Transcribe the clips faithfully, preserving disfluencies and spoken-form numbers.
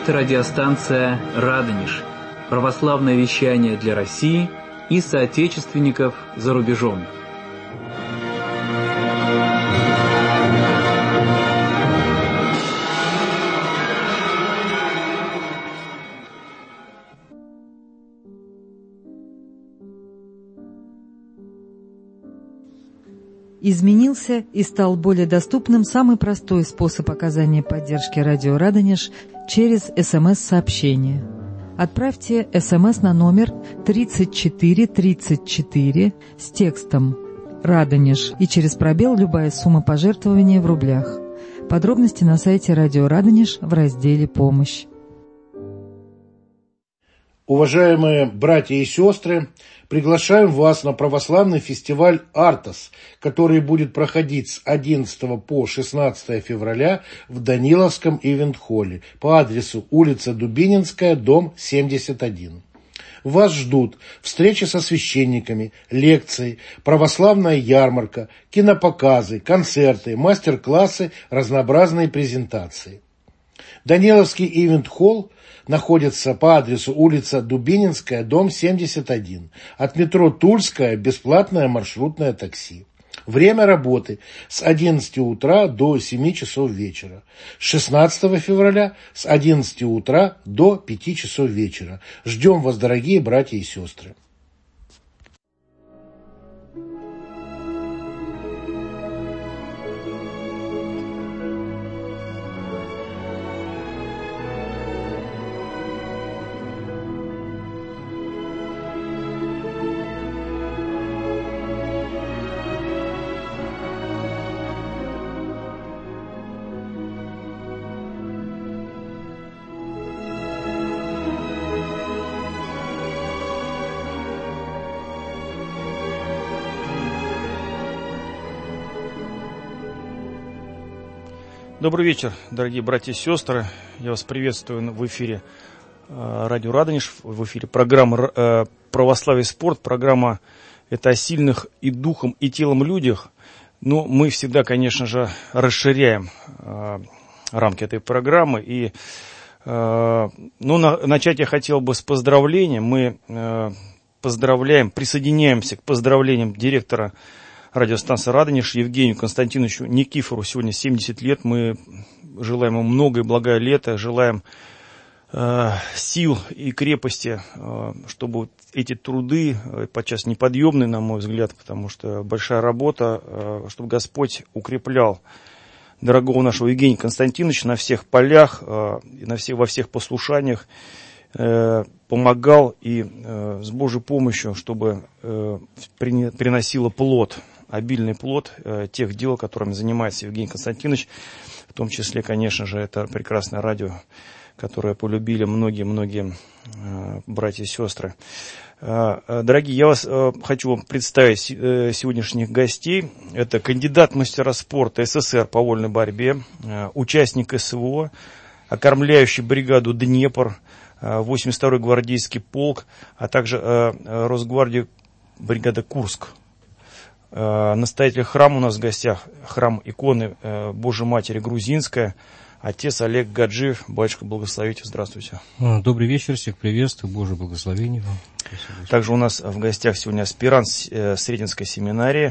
Это радиостанция «Радонеж», православное вещание для России и соотечественников за рубежом. Изменился и стал более доступным самый простой способ оказания поддержки радио «Радонеж» через эс эм эс-сообщение. Отправьте эс эм эс на номер тридцать четыре тридцать четыре с текстом «Радонеж» и через пробел любая сумма пожертвования в рублях. Подробности на сайте радио «Радонеж» в разделе «Помощь». Уважаемые братья и сестры, приглашаем вас на православный фестиваль «Артос», который будет проходить с одиннадцатого по шестнадцатое февраля в Даниловском ивент-холле по адресу улица Дубининская, дом семьдесят один. Вас ждут встречи со священниками, лекции, православная ярмарка, кинопоказы, концерты, мастер-классы, разнообразные презентации. Даниловский ивент-холл находится по адресу улица Дубининская, дом семьдесят один. От метро Тульская бесплатное маршрутное такси. Время работы с одиннадцати утра до семи часов вечера. С шестнадцатого февраля с одиннадцати утра до пяти часов вечера. Ждем вас, дорогие братья и сестры. Добрый вечер, дорогие братья и сестры. Я вас приветствую в эфире э, радио «Радонеж», в эфире программа э, «Православие и спорт». Программа это о сильных и духом, и телом людях. Но мы всегда, конечно же, расширяем э, рамки этой программы. И, э, ну, на, начать я хотел бы с поздравления. Мы э, поздравляем, присоединяемся к поздравлениям директора радиостанции «Радонеж» Евгению Константиновичу Никифору. Сегодня семьдесят лет. Мы желаем ему много и благое лето, желаем э, сил и крепости, э, чтобы эти труды, э, подчас неподъемные, на мой взгляд, потому что большая работа, э, чтобы Господь укреплял дорогого нашего Евгения Константиновича на всех полях, э, на всех, во всех послушаниях, э, помогал и э, с Божьей помощью, чтобы э, приносило плод, обильный плод э, тех дел, которыми занимается Евгений Константинович, в том числе, конечно же, это прекрасное радио, которое полюбили многие-многие э, братья и сестры. Э, э, дорогие, я вас э, хочу вам представить э, сегодняшних гостей. Это кандидат в мастера спорта эс эс эр по вольной борьбе, э, участник эс вэ о, окормляющий бригаду «Днепр», э, восемьдесят второй гвардейский полк, а также э, Росгвардия бригада «Курск». Настоятель храма у нас в гостях, храм иконы Божьей Матери Грузинская, отец Олег Гаджиев. Батюшка, благословите, здравствуйте. Добрый вечер, всех приветствую, Божье благословение вам. Спасибо. Также у нас в гостях сегодня аспирант Сретенской семинарии,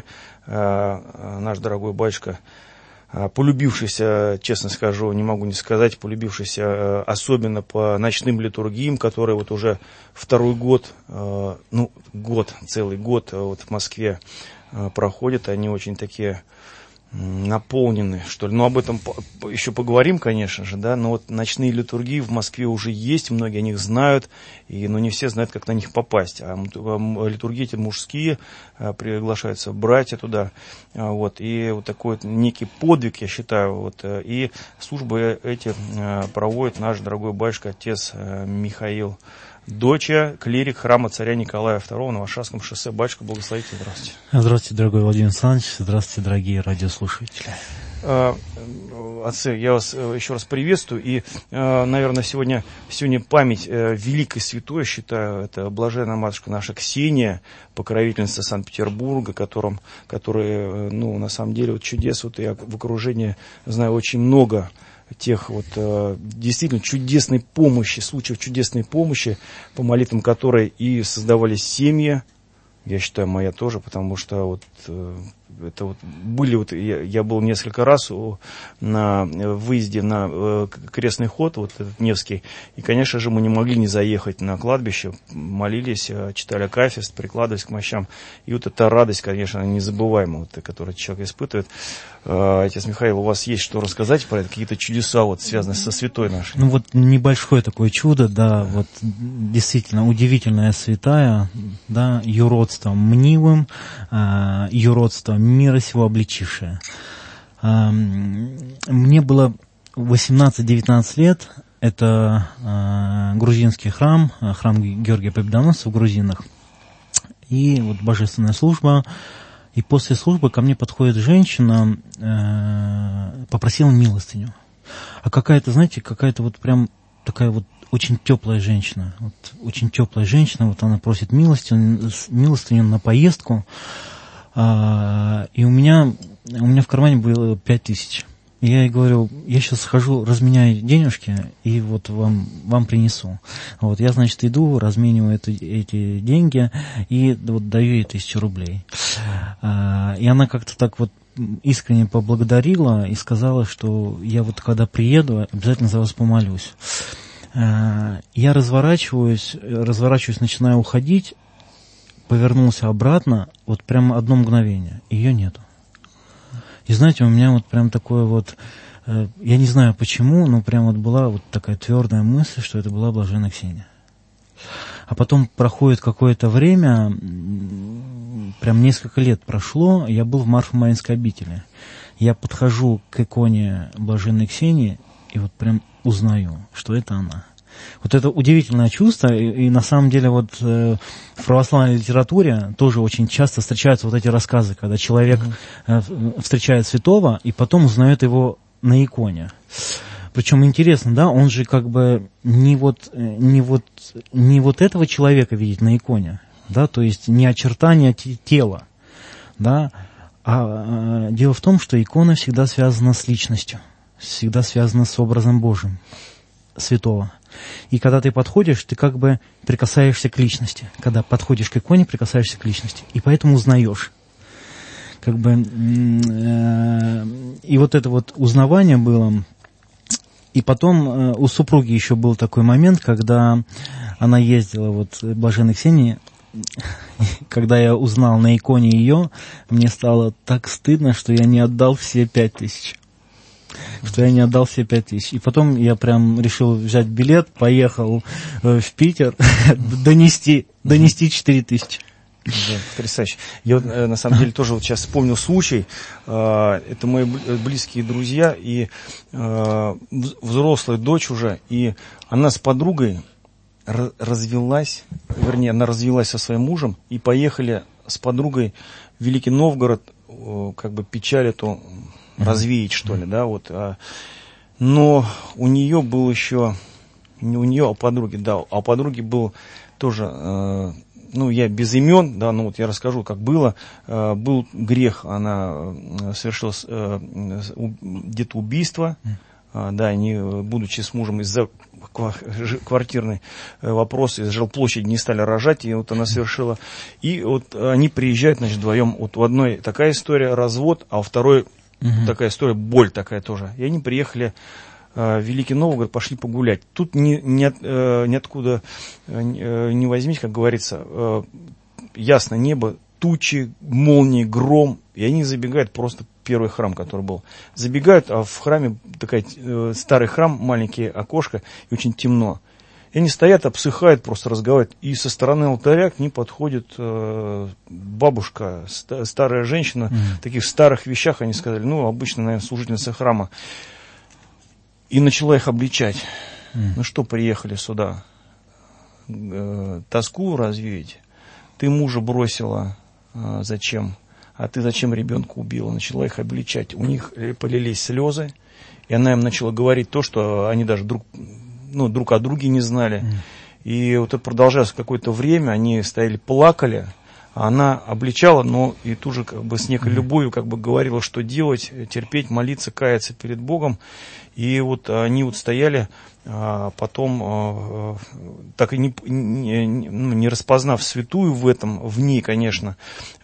наш дорогой батюшка, полюбившийся, честно скажу, не могу не сказать, полюбившийся особенно по ночным литургиям, которые вот уже второй год, ну, год, целый год вот в Москве проходят, они очень такие наполнены, что ли. Ну, об этом еще поговорим, конечно же, да, но вот ночные литургии в Москве уже есть, многие о них знают, и, но не все знают, как на них попасть. А литургии эти мужские, приглашаются братья туда, вот, и вот такой вот некий подвиг, я считаю, вот, и службы эти проводит наш дорогой батюшка, отец Михаил Доча, клирик храма царя Николая второго на Варшавском шоссе. Батюшка, благословите, здравствуйте. Здравствуйте, дорогой Владимир Александрович, здравствуйте, дорогие радиослушатели. Отцы, я вас еще раз приветствую, и, наверное, сегодня, сегодня память великой святой, считаю, это блаженная матушка наша Ксения, покровительница Санкт-Петербурга, которым, которая, ну, на самом деле, вот чудес, вот я в окружении знаю очень много тех вот э, действительно чудесной помощи, случаев чудесной помощи, по молитвам которой и создавались семьи, я считаю, моя тоже, потому что вот э, это вот были вот я, я был несколько раз у, на выезде на э, крестный ход, вот этот Невский, и, конечно же, мы не могли не заехать на кладбище, молились, э, читали акафист, прикладывались к мощам, и вот эта радость, конечно, незабываемая, вот, которую человек испытывает. Э, отец Михаил, у вас есть что рассказать про это, какие-то чудеса, вот, связанные со святой нашей? Ну вот небольшое такое чудо, да, вот действительно удивительная святая, да, юродством мнимым, э, юродством мира сего обличившая. Мне было восемнадцать-девятнадцать лет, это грузинский храм, храм Георгия Победоносца в грузинах, и вот божественная служба, и после службы ко мне подходит женщина, попросила милостыню. А какая-то, знаете, какая-то вот прям такая вот очень теплая женщина, вот очень теплая женщина, вот она просит милостыню, милостыню на поездку. А, и у меня, у меня в кармане было пять тысяч. И я ей говорю, я сейчас схожу, разменяю денежки и вот вам, вам принесу. Вот я, значит, иду, размениваю это, эти деньги и вот даю ей тысячу рублей. А, и она как-то так вот искренне поблагодарила и сказала, что я вот когда приеду, обязательно за вас помолюсь. А, я разворачиваюсь, разворачиваюсь, начинаю уходить, повернулся обратно, вот прямо одно мгновение, ее нету. И знаете, у меня вот прям такое вот, э, я не знаю почему, но прям вот была вот такая твердая мысль, что это была блаженная Ксения. А потом проходит какое-то время, прям несколько лет прошло, я был в Марфо-Маринской обители. Я подхожу к иконе блаженной Ксении и вот прям узнаю, что это она. Вот это удивительное чувство, и, и на самом деле вот э, в православной литературе тоже очень часто встречаются вот эти рассказы, когда человек э, встречает святого и потом узнает его на иконе. Причем интересно, да, он же как бы не вот, не вот, не вот этого человека видит на иконе, да, то есть не очертания тела, да, а, а дело в том, что икона всегда связана с личностью, всегда связана с образом Божьим святого. И когда ты подходишь, ты как бы прикасаешься к личности. Когда подходишь к иконе, прикасаешься к личности. И поэтому узнаешь. Как бы, э, и вот это вот узнавание было. И потом э, у супруги еще был такой момент, когда она ездила, вот, блаженной Ксении, когда я узнал на иконе ее, мне стало так стыдно, что я не отдал все пять тысяч. Что я не отдал все пять тысяч. И потом я прям решил взять билет, поехал э, в Питер, донести, донести четыре тысячи. Да, потрясающе. Я вот, на самом деле тоже вот сейчас вспомнил случай. Это мои близкие друзья и взрослая дочь уже, и она с подругой развелась, вернее, она развелась со своим мужем, и поехали с подругой в Великий Новгород, как бы печаль эту развеять, что ли, да, вот. Но у нее был еще, не у нее, а у подруги, да, а у подруги был тоже, ну, я без имен, да, ну, вот я расскажу, как было, был грех, она совершила где-то убийство, да, они, будучи с мужем из-за квартирный вопрос, из жилплощади не стали рожать, и вот она совершила, и вот они приезжают, значит, вдвоем, вот у одной такая история, развод, а у второй Uh-huh. такая история, боль такая тоже. И они приехали э, в Великий Новгород, пошли погулять. Тут ни, ни, от, э, ниоткуда э, не возьмись, как говорится, э, ясно небо, тучи, молнии, гром. И они забегают просто в первый храм, который был. Забегают, а в храме такая э, старый храм, маленькие окошко, и очень темно. И они стоят, обсыхают, просто разговаривают. И со стороны алтаря к ним подходит э, бабушка, ст- старая женщина, mm-hmm. в таких старых вещах, они сказали, ну, обычно, наверное, служительница храма. И начала их обличать. Mm-hmm. Ну что, приехали сюда? Э, тоску развеять? Ты мужа бросила, э, зачем? А ты зачем ребенка убила? Начала их обличать. У них полились слезы, и она им начала говорить то, что они даже друг... ну, друг о друге не знали. Mm. И вот это продолжалось какое-то время, они стояли, плакали, она обличала, но и тоже как бы с некой любовью как бы говорила, что делать, терпеть, молиться, каяться перед Богом. И вот они вот стояли, потом, так и не, не, не распознав святую в этом, в ней, конечно,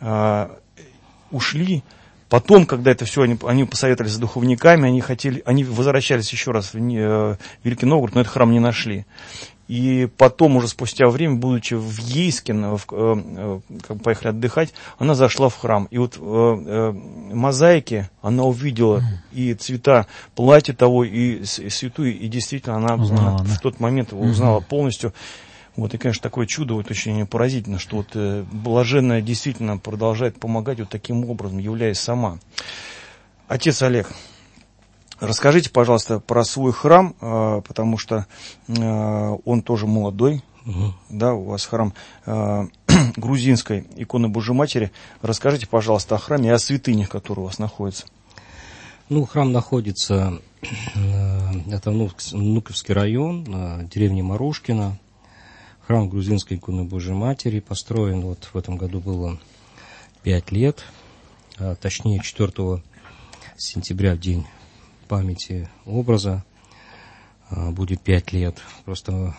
ушли. Потом, когда это все, они, они посоветовались с духовниками, они хотели, они возвращались еще раз в Великий Новгород, но этот храм не нашли. И потом, уже спустя время, будучи в Ейске, в, э, э, поехали отдыхать, она зашла в храм. И вот э, э, мозаики она увидела, mm. и цвета платья того, и, и святую, и действительно она, узнала, она да? в тот момент его узнала mm-hmm. полностью. Вот, и, конечно, такое чудо, вот, очень поразительно, что вот, э, блаженная действительно продолжает помогать вот таким образом, являясь сама. Отец Олег, расскажите, пожалуйста, про свой храм, э, потому что э, он тоже молодой, угу. да, у вас храм э, грузинской иконы Божьей Матери. Расскажите, пожалуйста, о храме и о святынях, которые у вас находятся. Ну, храм находится, э, это Внуковский район, э, деревня Марушкина. Храм грузинской иконы Божьей Матери построен, вот в этом году было пять лет, а, точнее четвёртого сентября, в день памяти образа, а, будет пять лет. Просто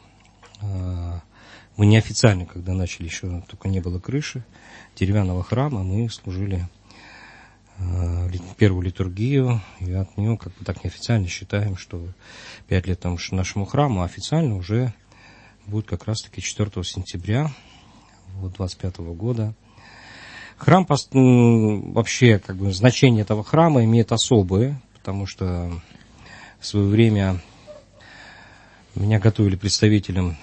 а, мы неофициально, когда начали, еще только не было крыши деревянного храма, мы служили а, первую литургию, и от нее как бы так неофициально считаем, что пять лет там нашему храму, а официально уже будет как раз-таки четвёртого сентября двадцать пятого года. Храм, вообще, как бы, значение этого храма имеет особое, потому что в свое время меня готовили представителем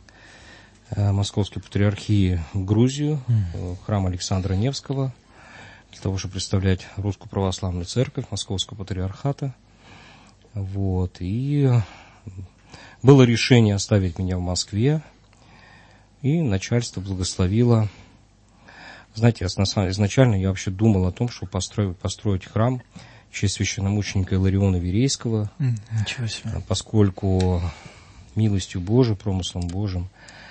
Московской Патриархии в Грузию, в храм Александра Невского, для того, чтобы представлять Русскую Православную Церковь Московского Патриархата. Вот, и было решение оставить меня в Москве, и начальство благословило. Знаете, изначально я вообще думал о том, чтобы построить, построить храм в честь священномученика Илариона Верейского, Ничего себе. Поскольку милостью Божией, промыслом Божьим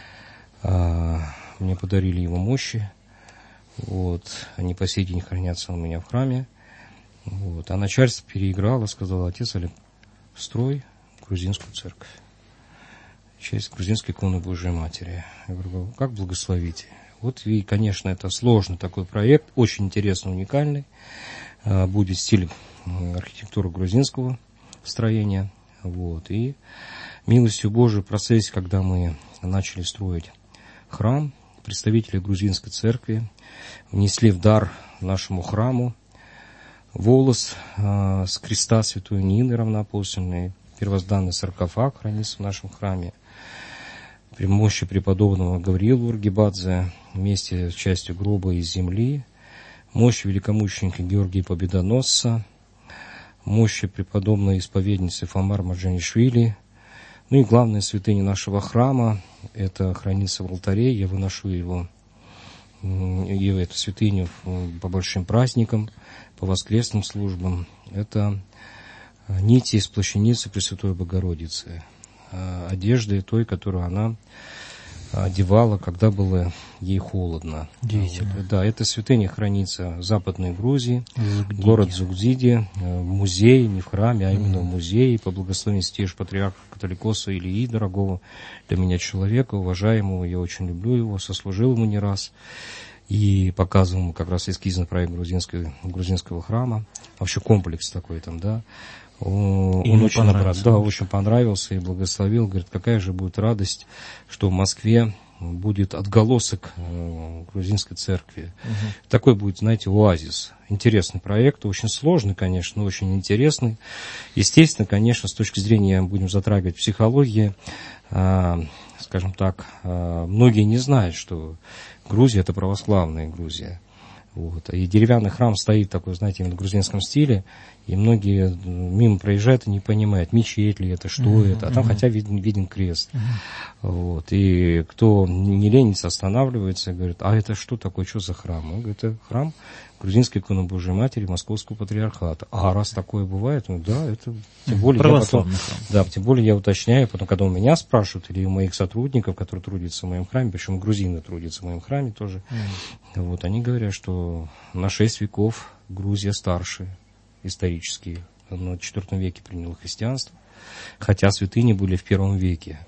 мне подарили его мощи. Вот, они по сей день хранятся у меня в храме. Вот, а начальство переиграло, сказало: отец Олег, строй грузинскую церковь. Честь грузинской иконы Божьей Матери. Я говорю, как благословите. Вот, и, конечно, это сложный такой проект, очень интересный, уникальный. Будет стиль архитектуры грузинского строения. Вот, и милостью Божией в процессе, когда мы начали строить храм, представители грузинской церкви внесли в дар нашему храму волос с креста святой Нины равноапостольной. Первозданный саркофаг хранится в нашем храме. При мощи преподобного Гавриила Ургибадзе вместе с частью гроба из земли. Мощи великомученика Георгия Победоносца. Мощи преподобной исповедницы Фомар Маджанишвили. Ну и главная святыня нашего храма, это хранится в алтаре. Я выношу его, его эту святыню по большим праздникам, по воскресным службам. Это нити из плащаницы Пресвятой Богородицы, одежды той, которую она одевала, когда было ей холодно. Вот. Да, эта святыня хранится в Западной Грузии, Зугдиди. Город Зугдиди, в музее, не в храме, а именно mm. в музее, по благословению святейшего патриарха католикоса Ильи, дорогого для меня человека, уважаемого, я очень люблю его, сослужил ему не раз. И показывал ему как раз эскизный проект грузинского, грузинского храма, вообще комплекс такой там, да. Он очень понравился. Да, очень понравился и благословил. Говорит, какая же будет радость, что в Москве будет отголосок грузинской церкви. Угу. Такой будет, знаете, оазис. Интересный проект, очень сложный, конечно, но очень интересный. Естественно, конечно, с точки зрения, будем затрагивать психологии, скажем так, многие не знают, что Грузия — это православная Грузия. Вот. И деревянный храм стоит такой, знаете, в грузинском стиле, и многие мимо проезжают и не понимают, мечеть ли это, что uh-huh, это, а там uh-huh. хотя виден, виден крест. Uh-huh. Вот. И кто не ленится, останавливается и говорит, а это что такое, что за храм? Он говорит, это храм Грузинской иконы Божией Матери Московского патриархата. А раз такое бывает, ну да, это тем более я потом, да, тем более я уточняю, потом, когда у меня спрашивают, или у моих сотрудников, которые трудятся в моем храме, причем грузины трудятся в моем храме тоже, mm. вот, они говорят, что на шесть веков Грузия старше исторически. В четвёртом веке приняло христианство, хотя святыни были в первом веке.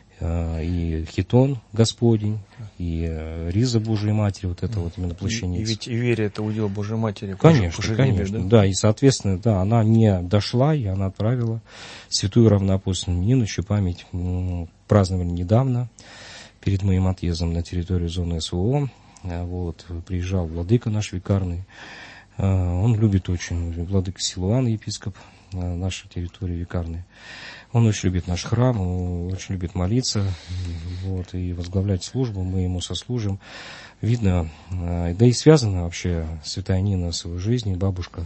И Хитон Господень, и Риза Божией Матери, вот это вот именно плащаница. И, и ведь и вере это удел Божией Матери. Конечно, жребию, конечно, да? да, и соответственно, да, она не дошла, и она отправила святую равноапостольную Нину, чью память м, праздновали недавно, перед моим отъездом на территорию зоны СВО. Вот, приезжал владыка наш викарный, он любит очень, владыка Силуан, епископ нашей территории викарной. Он очень любит наш храм, он очень любит молиться, вот, и возглавлять службу, мы ему сослужим. Видно, да и связана вообще святая Нина с его жизнью, бабушка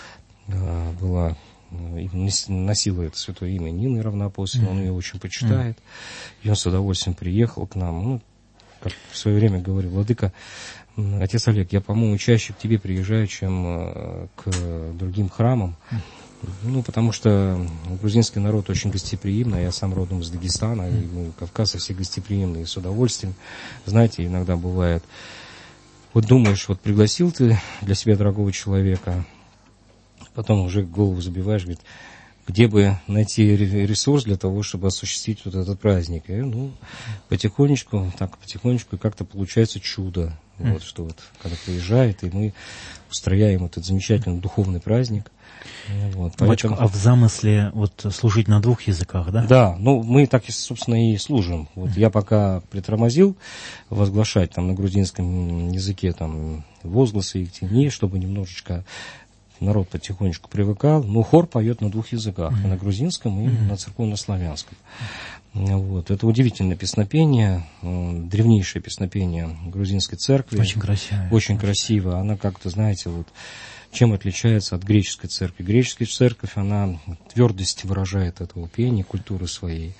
была, носила это святое имя Нины равноапостольной, он ее очень почитает, и он с удовольствием приехал к нам, ну, как в свое время говорил, владыка, отец Олег, я, по-моему, чаще к тебе приезжаю, чем к другим храмам. Ну, потому что грузинский народ очень гостеприимный, я сам родом из Дагестана, и мы, кавказцы, все гостеприимные, с удовольствием. Знаете, иногда бывает, вот думаешь, вот пригласил ты для себя дорогого человека, потом уже голову забиваешь, говорит, где бы найти ресурс для того, чтобы осуществить вот этот праздник. И, ну, потихонечку, так, потихонечку, как-то получается чудо. Вот, что вот, когда приезжает, и мы устрояем этот замечательный духовный праздник. Вот, поэтому... А в замысле вот служить на двух языках, да? Да, ну мы так, собственно, и служим. Вот я пока притормозил возглашать там на грузинском языке там возгласы и тени, чтобы немножечко народ потихонечку привыкал. Но хор поет на двух языках, mm-hmm. на грузинском и mm-hmm. на церковно-славянском. Вот. Это удивительное песнопение, древнейшее песнопение грузинской церкви. Очень красиво. Очень красиво. Она как-то, знаете, вот чем отличается от греческой церкви. Греческая церковь, она твердость выражает этого пения, культуры своей.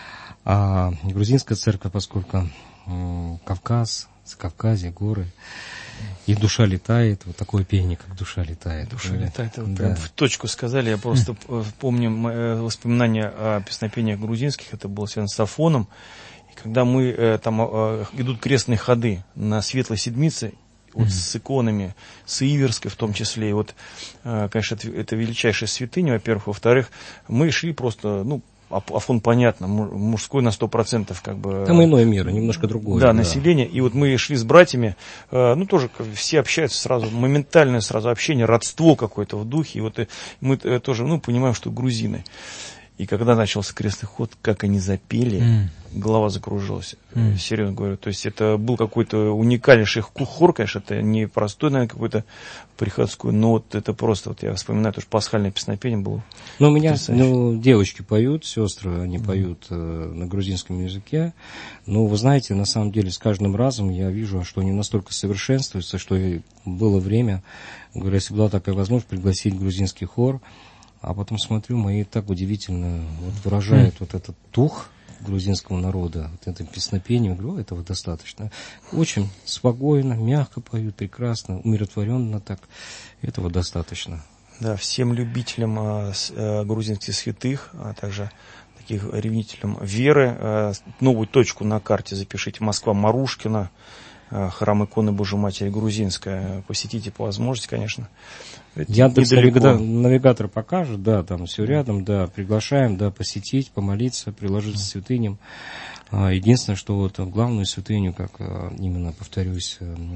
А грузинская церковь, поскольку м, Кавказ, Закавказье, горы, и душа летает, вот такое пение, как душа летает. Душа летает, вы да. прям в точку сказали. Я просто помню воспоминания о песнопениях грузинских, это было связано с Афоном. И когда мы, там идут крестные ходы на Светлой Седмице, вот mm-hmm. с иконами, с Иверской в том числе. И вот, конечно, это, это величайшая святыня, во-первых. Во-вторых, мы шли просто, ну, Афон, понятно, мужской на сто процентов как бы... Там иное мир, немножко другое. Да, да, население. И вот мы шли с братьями, ну, тоже все общаются сразу, моментальное сразу общение, родство какое-то в духе. И вот мы тоже, ну, понимаем, что грузины. И когда начался крестный ход, как они запели, mm. голова закружилась. Mm. Серьезно говорю. То есть это был какой-то уникальнейший хор, конечно, это не простой, наверное, какой-то приходской, но вот это просто, вот я вспоминаю, тоже пасхальное песнопение было. Ну, у меня ну, девочки поют, сестры, они mm. поют э, на грузинском языке. Но вы знаете, на самом деле, с каждым разом я вижу, что они настолько совершенствуются, что было время, говорю, если была такая возможность, пригласить грузинский хор. А потом смотрю, мои так удивительно вот выражают mm. вот этот дух грузинского народа, вот это песнопение, говорю, этого достаточно. Очень спокойно, мягко поют, прекрасно, умиротворенно так, этого достаточно. Да, всем любителям а, с, а, грузинских святых, а также таких ревнителям веры, а, новую точку на карте запишите, Москва, Марушкина, а, храм иконы Божией Матери грузинская, посетите по возможности, конечно. Яндекс навигатор покажет, да, там все рядом, да, приглашаем, да, посетить, помолиться, приложиться к святыням. Единственное, что вот главную святыню, как именно, повторюсь,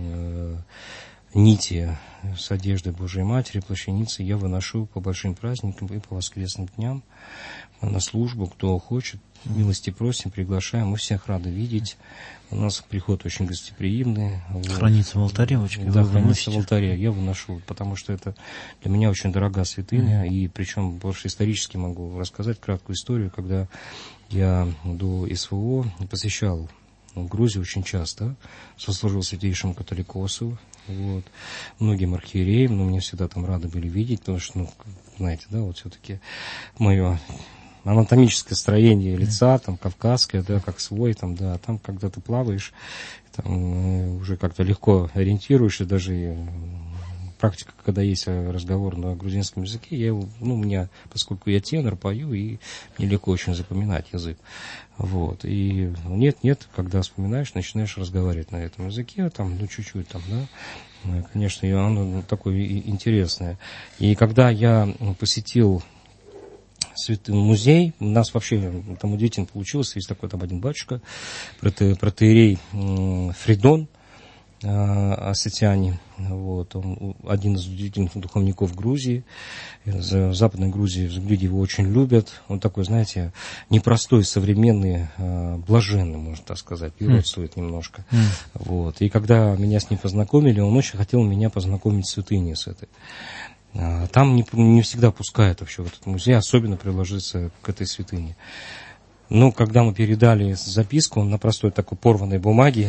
нити с одеждой Божией Матери, плащаницы, я выношу по большим праздникам и по воскресным дням на службу, кто хочет, милости просим, приглашаем, мы всех рады видеть. У нас приход очень гостеприимный. Хранится в алтаре, очень да, хранится в алтаре, я выношу, потому что это для меня очень дорога святыня, mm-hmm. и причем больше исторически могу рассказать краткую историю, когда я до СВО посещал Грузию очень часто, сослужил святейшему католикосу, вот, многим архиереям, но меня всегда там рады были видеть, потому что, ну, знаете, да, вот все-таки мое анатомическое строение лица, там, кавказское, да, как свой, там, да, там, когда ты плаваешь, там, уже как-то легко ориентируешься, даже практика, когда есть разговор на грузинском языке, я его, ну, у меня, поскольку я тенор, пою, и мне легко очень запоминать язык. Вот. И нет-нет, когда вспоминаешь, начинаешь разговаривать на этом языке, там, ну, чуть-чуть там, да, конечно, и оно такое интересное. И когда я посетил Святой музей, у нас вообще там удивительно получилось, есть такой там один батюшка, проте, протоиерей Фридон Осетиане, вот, он один из удивительных духовников Грузии, в Западной Грузии люди его очень любят, он такой, знаете, непростой, современный, блаженный, можно так сказать, юродствует mm. немножко, mm. вот, и когда меня с ним познакомили, он очень хотел меня познакомить с святыней с этой. Там не, не всегда пускают вообще в этот музей, особенно приложиться к этой святыне. Но когда мы передали записку на простой такой порванной бумаге,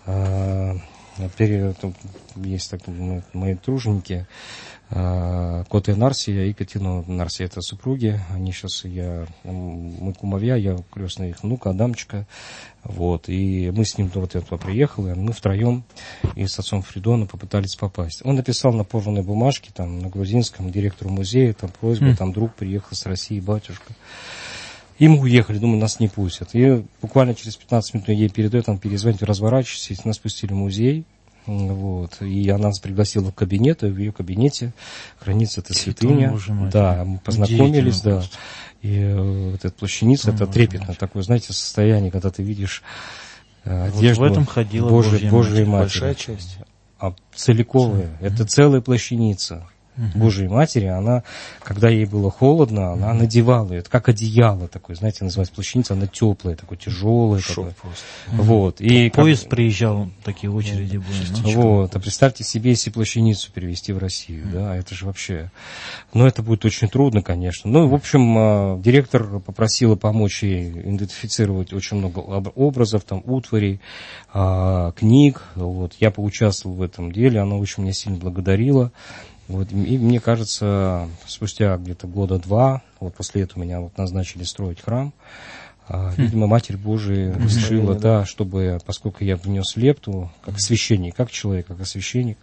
есть так, мои труженики, Кота и Нарсия и Катина Нарсия, это супруги, они сейчас, я, мы кумовья, я крестный их внук, Адамчика, вот, и мы с ним вот это приехали, мы втроем и с отцом Фридона попытались попасть. Он написал на порванной бумажке, там, на грузинском, директору музея, там, просьба, mm. там, друг приехал с России, батюшка. И мы уехали, думаю, нас не пустят. И буквально через пятнадцать минут ей передает, он перезвонит, разворачивайтесь, нас пустили в музей. Вот. И она нас пригласила в кабинет, и в ее кабинете хранится эта святыня. Да, мы познакомились, да. И э, вот эта плащаница, это трепетное такое, знаете, состояние, когда ты видишь э, одежду вот в этом ходила Божией, Божией Матери. Большая часть. А целиковая, mm-hmm. это целая плащаница. Uh-huh. Божией Матери, она, когда ей было холодно, она uh-huh. надевала ее, это как одеяло такое, знаете, называется плащаница, она теплая, такое тяжелое. Такое. Uh-huh. Вот. И поезд как... приезжал, такие очереди uh-huh. были. Вот. А представьте себе, если плащаницу перевезти в Россию, uh-huh. да, это же вообще, ну, это будет очень трудно, конечно. Ну, в общем, директор попросила помочь ей идентифицировать очень много образов, там, утварей, книг, вот. Я поучаствовал в этом деле, она очень меня сильно благодарила. Вот, и мне кажется, спустя где-то года два, вот после этого меня вот назначили строить храм, а, видимо, Матерь Божия решила, да, чтобы, поскольку я внес лепту, как священник, как человек, как священник,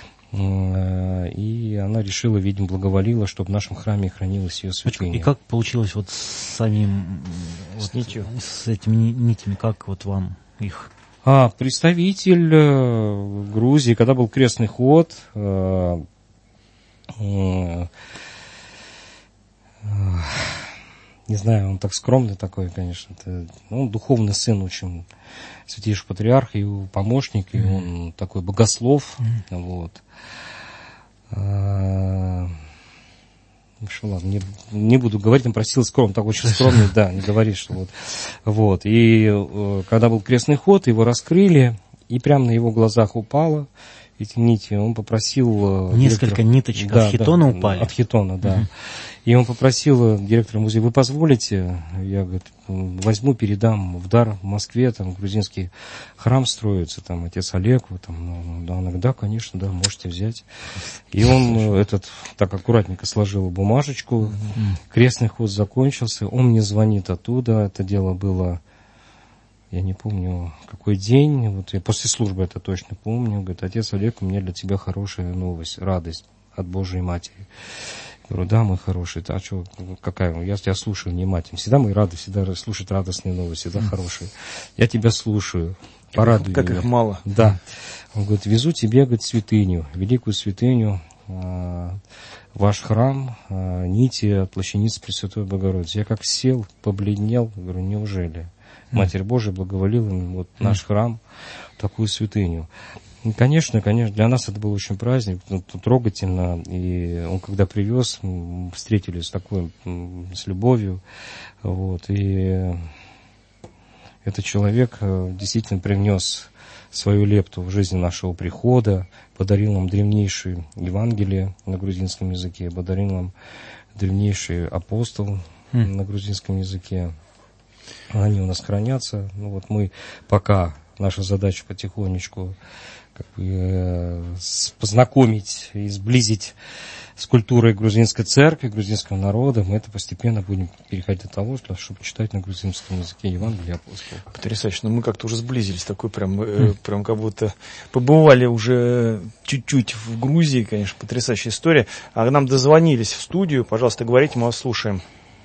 и она решила, видимо, благоволила, чтобы в нашем храме хранилась ее святыня. И как получилось вот с самим, вот, с этими нитями, как вот вам их... А, представитель Грузии, когда был крестный ход, не знаю, он так скромный такой, конечно. Это, ну, он духовный сын очень святейшего патриарха, его помощник, и он такой богослов. Mm-hmm. Вот. А, в общем, ладно, не, не буду говорить, он просил скромно, так очень скромный, да, не говори, что вот. Вот. И когда был крестный ход, его раскрыли, и прямо на его глазах упало эти нити, он попросил... Несколько директора... ниточек да, от хитона да, упали? От хитона, да. Uh-huh. И он попросил директора музея, вы позволите, я, говорит, возьму, передам в дар в Москве, там грузинский храм строится, там отец Олег, вот, там, ну, да, он, да, конечно, да, можете взять. И он этот так аккуратненько сложил бумажечку, uh-huh. крестный ход закончился, он мне звонит оттуда, это дело было... Я не помню, какой день, вот я после службы это точно помню. Говорит, отец Олег, у меня для тебя хорошая новость, радость от Божией Матери. Я говорю, да, мой хороший, а что, какая? Я тебя слушаю внимательно. Всегда мы рады, всегда слушать радостные новости, всегда хорошие. Я тебя слушаю, порадуй как меня. Как их мало. Да. Он говорит, везу тебе, говорит, святыню, великую святыню, ваш храм, нити от плащаницы Пресвятой Богородицы. Я как сел, побледнел, говорю, неужели? Матерь Божия благоволила им вот наш храм, такую святыню. И, конечно, конечно, для нас это был очень праздник, трогательно. И он, когда привез, мы встретились с такой, с любовью. Вот, и этот человек действительно привнес свою лепту в жизнь нашего прихода, подарил нам древнейшее Евангелие на грузинском языке, подарил нам древнейший апостол на грузинском языке. Они у нас хранятся. Ну, вот мы пока наша задача потихонечку как бы, познакомить и сблизить с культурой грузинской церкви, грузинского народа. Мы это постепенно будем переходить до того, чтобы читать на грузинском языке Евангелие апостолов. Потрясающе. Но мы как-то уже сблизились, такой прям, э, прям как будто побывали уже чуть-чуть в Грузии, конечно, потрясающая история. А нам дозвонились в студию, пожалуйста, говорите, мы вас слушаем.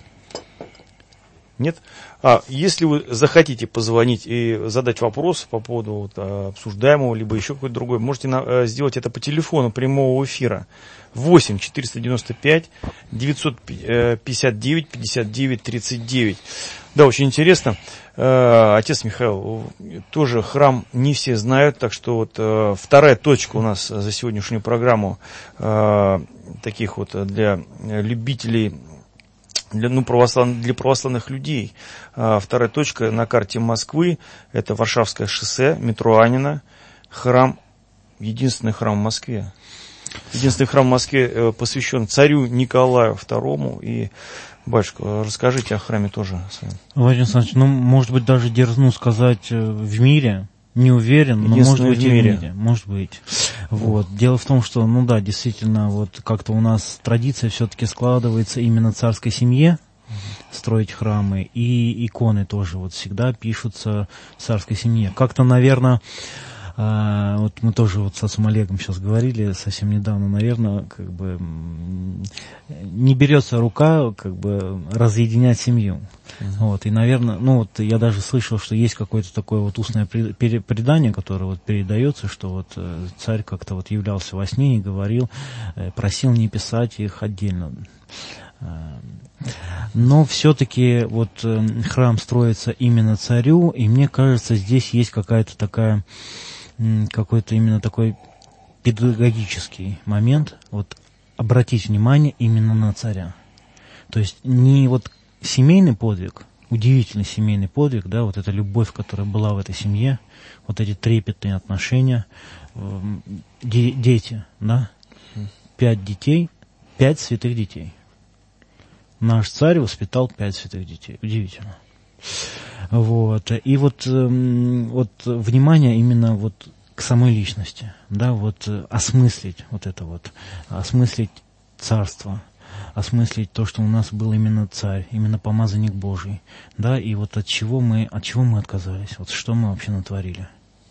Нет? А если вы захотите позвонить и задать вопрос по поводу вот, обсуждаемого, либо еще какой-то другой, можете на, сделать это по телефону прямого эфира восемь четыреста девяносто пять девятьсот пятьдесят девять пятьдесят девять тридцать девять. Да, очень интересно. Отец Михаил, тоже храм не все знают, так что вот вторая точка у нас за сегодняшнюю программу таких вот для любителей, Для, ну, православ... для православных людей. А, вторая точка на карте Москвы — это Варшавское шоссе, метро Анина, храм, единственный храм в Москве. Единственный храм в Москве э, посвящен царю Николаю второму. И, батюшка, расскажите о храме тоже. Владимир Александрович, ну, может быть, даже дерзну сказать в мире. Не уверен, но может быть в мире. в мире. Может быть. Вот. Дело в том, что, ну да, действительно, вот как-то у нас традиция все-таки складывается именно в царской семье строить храмы, и иконы тоже вот всегда пишутся в царской семье. Как-то, наверное, а, вот мы тоже вот с отцом Олегом сейчас говорили совсем недавно, наверное, как бы не берется рука как бы разъединять семью. Uh-huh. Вот, и, наверное, ну вот я даже слышал, что есть какое-то такое вот устное предание, которое вот передается, что вот э, царь как-то вот являлся во сне и говорил, э, просил не писать их отдельно. Но все-таки вот э, храм строится именно царю, и мне кажется, здесь есть какая-то такая, м, какой-то именно такой педагогический момент, вот обратить внимание именно на царя. То есть не вот семейный подвиг, удивительный семейный подвиг, да, вот эта любовь, которая была в этой семье, вот эти трепетные отношения, э, де- дети, да, пять детей, пять святых детей. Наш царь воспитал пять святых детей. Удивительно. Вот. И вот, э, вот внимание именно вот к самой личности, да, вот осмыслить вот это вот, осмыслить царство, осмыслить то, что у нас был именно царь, именно помазанник Божий, да, и вот от чего мы, от чего мы отказались, вот что мы вообще натворили.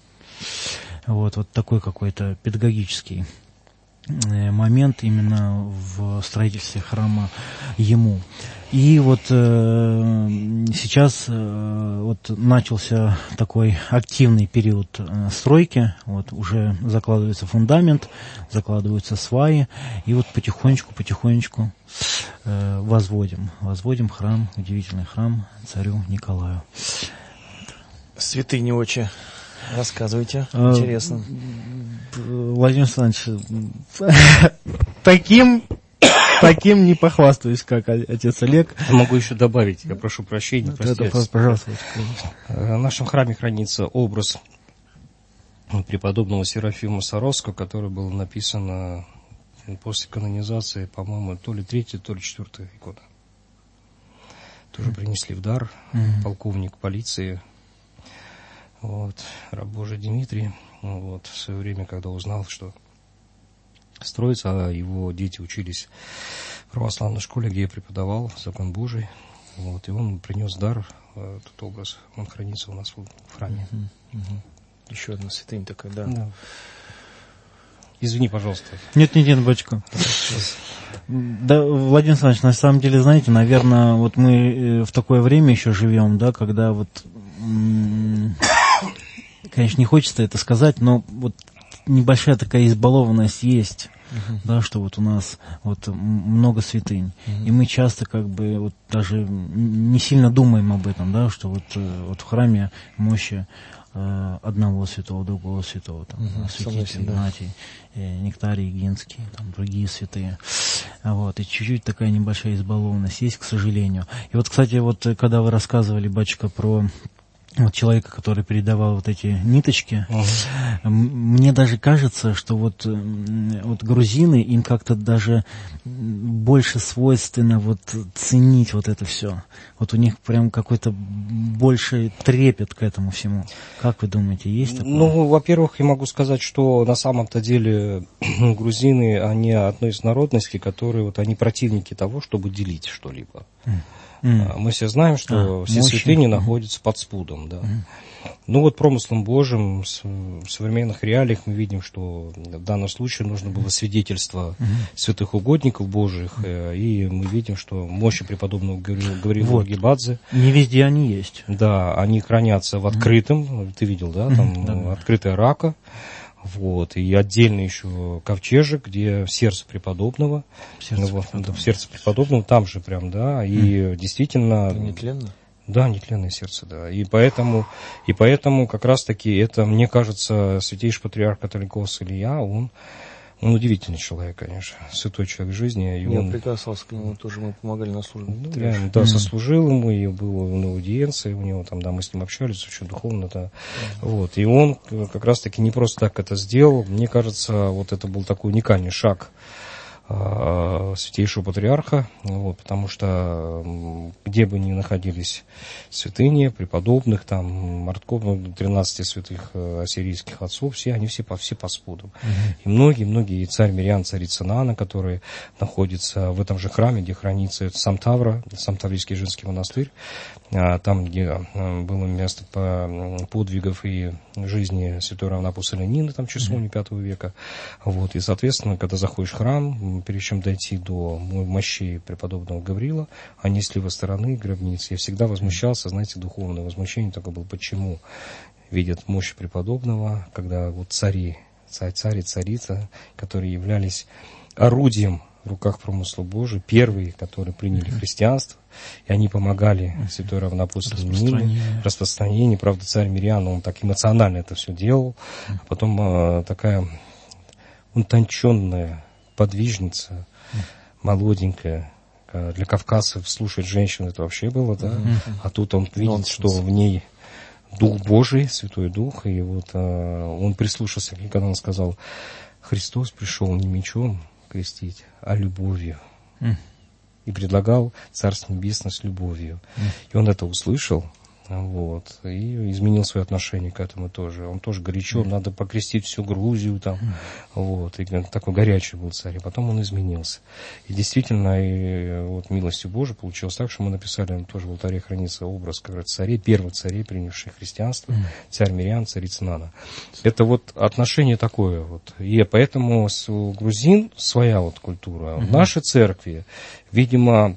Вот, вот такой какой-то педагогический момент именно в строительстве храма ему. И вот э, сейчас э, вот начался такой активный период э, стройки, вот уже закладывается фундамент, закладываются сваи, и вот потихонечку-потихонечку э, возводим, возводим храм, удивительный храм царю Николаю. Святыни отче, рассказывайте, интересно. Владимир Александрович, таким, таким не похвастаюсь, как отец Олег. Я могу еще добавить, я прошу прощения. Это, пожалуйста. В нашем храме хранится образ преподобного Серафима Саровского, который был написан после канонизации, по-моему, то ли третьего, то ли четвертого года. Тоже принесли в дар mm-hmm. полковник полиции, вот, раб Божий Дмитрий. Вот, в свое время, когда узнал, что строится, а его дети учились в православной школе, где я преподавал закон Божий, вот, и он принес дар, этот образ, он хранится у нас в храме. Uh-huh, uh-huh. Еще одна святыня такая, да. да. Извини, пожалуйста. Нет, нет, нет, батюшка. Да, Владимир Александрович, на самом деле, знаете, наверное, вот мы в такое время еще живем, да, когда вот... Конечно, не хочется это сказать, но вот небольшая такая избалованность есть, uh-huh. да, что вот у нас вот много святынь, uh-huh. и мы часто как бы вот даже не сильно думаем об этом, да, что вот, вот в храме мощи э, одного святого, другого святого, там, uh-huh. святитель Игнатий, э, Нектарий Егинский, там, другие святые, вот, и чуть-чуть такая небольшая избалованность есть, к сожалению. И вот, кстати, вот когда вы рассказывали, батюшка, про вот человека, который передавал вот эти ниточки. Uh-huh. Мне даже кажется, что вот, вот грузины, им как-то даже больше свойственно вот ценить вот это все. Вот у них прям какой-то больше трепет к этому всему. Как вы думаете, есть такое? Ну, во-первых, я могу сказать, что на самом-то деле грузины, они одной из народностей, которые вот они противники того, чтобы делить что-либо. Mm. Mm. Мы все знаем, что а, все мощно. Святыни mm. находятся под спудом, да. Mm. Ну вот промыслом Божьим в современных реалиях мы видим, что в данном случае нужно было свидетельство mm. святых угодников Божьих, mm. и мы видим, что мощи преподобного Гавриила вот. Гебадзе. Не везде они есть. Да, они хранятся в открытом, mm. ты видел, да, там mm. да. открытая рака. Вот, и отдельно еще ковчежек, где сердце преподобного. Сердце, ну, преподобного. сердце преподобного, там же прям, да, и mm. действительно... Это нетленно? Да, нетленное сердце, да. И поэтому, и поэтому как раз-таки это, мне кажется, святейший патриарх Католикос Илья, он, он удивительный человек, конечно, святой человек жизни. И я он... прикасался к нему, тоже мы помогали на службе. Ну, я, да, mm-hmm. сослужил ему, и был на аудиенции у него, там, да, мы с ним общались, очень духовно, да. Mm-hmm. Вот, и он как раз-таки не просто так это сделал, мне кажется, вот это был такой уникальный шаг святейшего патриарха, вот, потому что где бы ни находились святыни, преподобных, там, Мартков, тринадцати святых ассирийских отцов, все они все по, все по спудам. Uh-huh. И многие-многие, и царь Мирьян, царица Нана, которые находятся в этом же храме, где хранится Самтавра, Самтаврийский женский монастырь, там, где было место подвигов и жизни святой равноапостольной Нины, там, часовни пятого века. Вот, и, соответственно, когда заходишь в храм, прежде чем дойти до мощей преподобного Гавриила, они несли во стороны гробницы. Я всегда возмущался, знаете, духовное возмущение такое было, почему видят мощь преподобного, когда вот цари, царь, царь и царица, которые являлись орудием в руках промысла Божия, первые, которые приняли христианство, и они помогали святой равноапостольной Нине, распространению. Правда, царь Мирьян, он так эмоционально это все делал, а потом а, такая утонченная подвижница, молоденькая, для кавказцев слушать женщину это вообще было, да, а тут он видит, что в ней Дух Божий, Святой Дух, и вот а, он прислушался, когда он сказал: Христос пришел не мечом крестить, а любовью. Mm. И предлагал Царство Небесное с любовью. Mm. И он это услышал, вот, и изменил свое отношение к этому тоже. Он тоже горячо, mm. надо покрестить всю Грузию, там, mm. вот, и такой горячий был царь. И потом он изменился. И действительно, и вот милостью Божией получилось так, что мы написали, тоже в алтаре хранится образ, как раз царей, первых царей, принявших христианство, mm. царь Мирьян, царица Нана. Это вот отношение такое вот. И поэтому у грузин своя вот культура. Mm-hmm. В нашей церкви, видимо,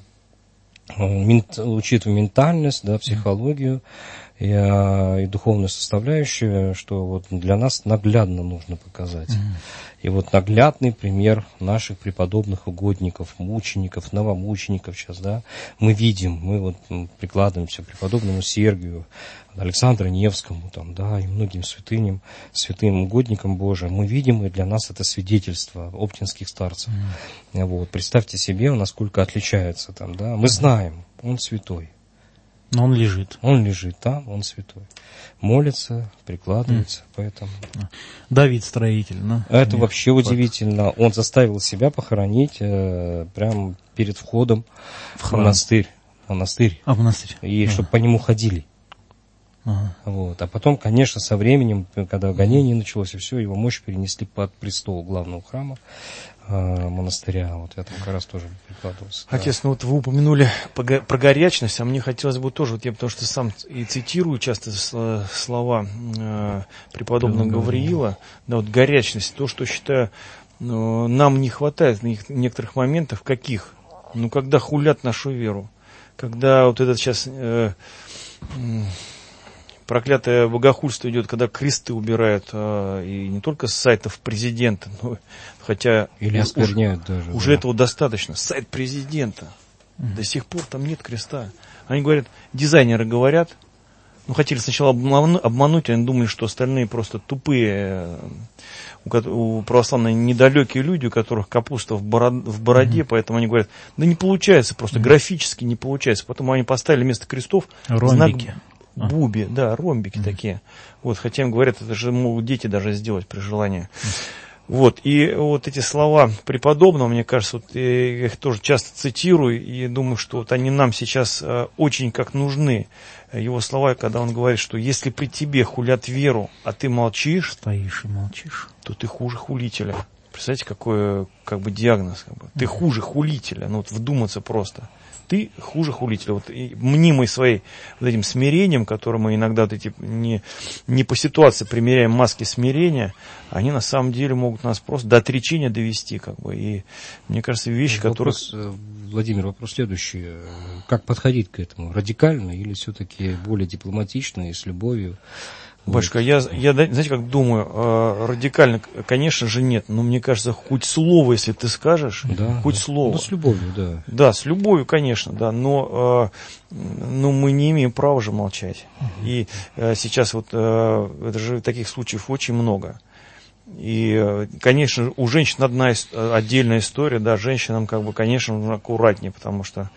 учитывая ментальность, да, психологию и, и духовную составляющую, что вот для нас наглядно нужно показать. Mm-hmm. И вот наглядный пример наших преподобных угодников, мучеников, новомучеников сейчас, да, мы видим, мы вот прикладываемся к преподобному Сергию, Александру Невскому, там, да, и многим святыням, святым угодникам Божиим. Мы видим, и для нас это свидетельство оптинских старцев. Mm. Вот, представьте себе, насколько отличается там, да. Мы знаем, он святой. Но он лежит. Он лежит там, он святой. Молится, прикладывается, mm. поэтому... Давид строитель, да? Это Нет, вообще факт. Удивительно. Он заставил себя похоронить э, прямо перед входом в, в монастырь. монастырь. А, в монастырь. И а. чтобы по нему ходили. Ага. Вот. А потом, конечно, со временем, когда гонение началось, и все, его мощь перенесли под престол главного храма э, монастыря. Вот я там как раз тоже прикладывался. Отец, да. ну вот вы упомянули про горячность, а мне хотелось бы тоже, вот я потому что сам и цитирую часто слова э, преподобного Гавриила, да, вот горячность, то, что считаю, э, нам не хватает некоторых моментов, каких? Ну, когда хулят нашу веру, когда вот этот сейчас... Э, э, проклятое богохульство идет, когда кресты убирают, а, и не только с сайтов президента, но, хотя или оскверняют даже. Уже да. этого достаточно. Сайт президента. Mm-hmm. До сих пор там нет креста. Они говорят, дизайнеры говорят, ну хотели сначала обмануть, они думали, что остальные просто тупые, у, у православных недалекие люди, у которых капуста в, бород, в бороде, mm-hmm. поэтому они говорят, да не получается, просто mm-hmm. графически не получается. Потом они поставили вместо крестов ромбики. Знак, Буби, да, ромбики mm-hmm. такие. Вот, хотя им говорят, это же могут дети даже сделать при желании. Mm-hmm. Вот, и вот эти слова преподобного, мне кажется, вот я их тоже часто цитирую, и думаю, что вот они нам сейчас очень как нужны. Его слова, когда он говорит, что если при тебе хулят веру, а ты молчишь, стоишь и молчишь, то ты хуже хулителя. Представляете, какой как бы диагноз. Как бы. Ты mm-hmm. хуже хулителя, ну вот вдуматься просто. Ты хуже хулителя. Вот и мнимой своей вот этим смирением, которое мы иногда вот эти, не, не по ситуации примеряем маски смирения, они на самом деле могут нас просто до отречения довести. Как бы. И мне кажется, вещи, вопрос, которые... Владимир, вопрос следующий. Как подходить к этому? Радикально или все-таки более дипломатично и с любовью? Батюшка, я, я, знаете, как думаю, э, радикально, конечно же, нет, но мне кажется, хоть слово, если ты скажешь, да, хоть да. слово. Ну, с любовью, да. Да, с любовью, конечно, да, но, э, но мы не имеем права же молчать. Uh-huh. И э, сейчас вот, э, это же таких случаев очень много. И, конечно, у женщин одна отдельная история, да, женщинам, как бы, конечно, нужно аккуратнее, потому что